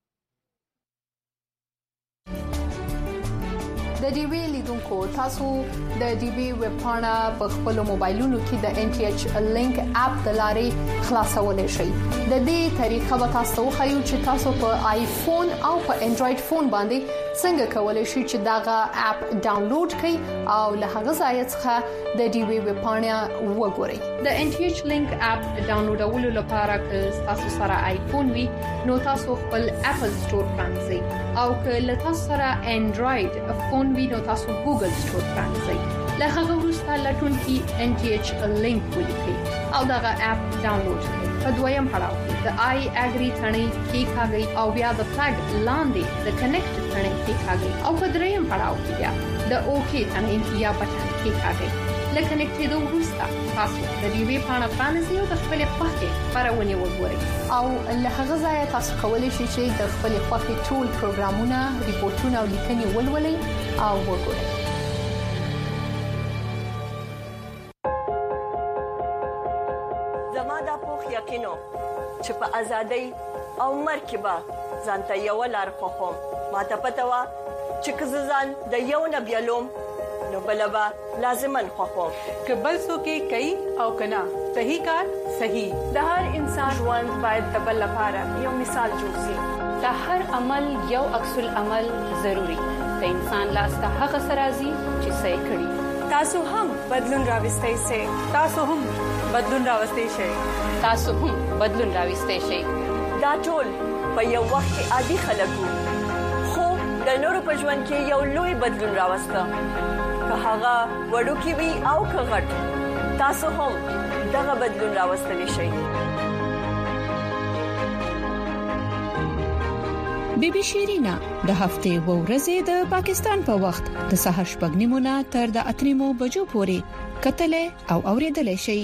د ډي وی لیدونکو تاسو د ډي وی ویب پاڼه په خپل موبایلونو کې د ان ټي ایچ لینک اپ د لارې خلاصولای شئ. د دې طریقه به تاسو خو چې تاسو په آیفون او په انډراید فون باندې څنګه کولای شئ چې داغه اپ ډاونلوډ کړئ او له هغه ځای څخه د ډي وی ویب پاڼه وګورئ. د ان ټي ایچ لینک اپ ډاونلوډولو لپاره که تاسو سره آیفون وي نو تاسو خپل اپل سٹور پرانځئ او که له تاسو سره انډراید فون وي نو تاسو ګوګل سٹور پرانځئ. له هغه وروسته لټون کې ان ټي ایچ لینک ولیکئ او دغه اپ ډاونلوډ کړئ. په دویم پړاو کې د آی اګری ثنې کې کاږئ او بیا د فلګ لاندې د کنیکټ ثنې کې کاږئ او په دریم پړاو کې بیا د اوکی ثنې یا بټن کې کاږئ. لکه نکټېدو وروسته تاسو د دې وی پاڼه پرانیزئ او د خپل خوښې خبرونه وګورئ او له هغه ځای تاسو کولی شئ چې د خپل خوښې ټول پروګرامونه ریپورتونه او لیکنې ولولئ او وګورئ. زما د پوخ یقینو چې په ازادۍ او مرګ به ځانته یو لار خوخم. ما ته پته و چې ځان د یو نبیلوم نو بلبا لازمن خوخم که بل څوک کوي او کنا صحیح کار صحیح. د هر انسان ژوند باید د بل لپاره یو مثال جوړ شي. د هر عمل یو عکس العمل ضروری. د انسان لاس ته هغه سرازي چې صحیح کړي. تاسو هم بدلون راوستئ شئ. تاسو هم بدلون راوستئ شئ. تاسو هم بدلون راوستئ شئ. دا ټول په یو وخت کې عادي خلکو خو د نورو په ژوند کې یو لوی بدلون راوسته. که هغه وړو کې وي او که غټ تاسو هم دغه بدلون راوستلی شئ. بیبي شیرینا د هفته و ورځې د پاکستان په وخت د سهار شپږ نیمو تر د اتریمو بجو پورې کتلې او اوریدلې شي.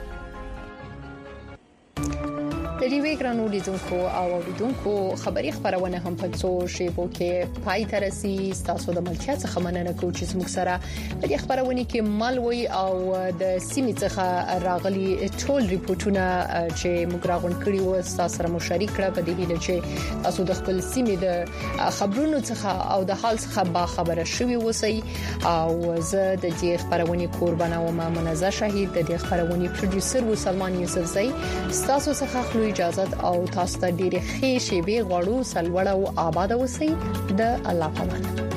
د ریوی ګرانو لیدونکو او اوریدونکو خبری خبرونه هم په څو شیبو کې پای ته رسي. تاسو د ملکیت څخه مننه کوم چې موږ سره په دې خبرونه کې مالوي او د سیمې څخه راغلي ټول ریپورتونه چې موږ راغون کړی و تاسو سره مشارک کړه په دې هیله چې تاسو د خپل سیمې د خبرونو څخه او د حال څخه با خبره شوي اوسئ. او زه د دې خبرونه قربانه او منزه شهید د دې خبرونه پروډوسر و سلمان یوسفزئی تاسو څخه اجازه او تاسو ته ډیره ښه شی به غواړو سلوړه او آباد اوسئ. د الله پامان.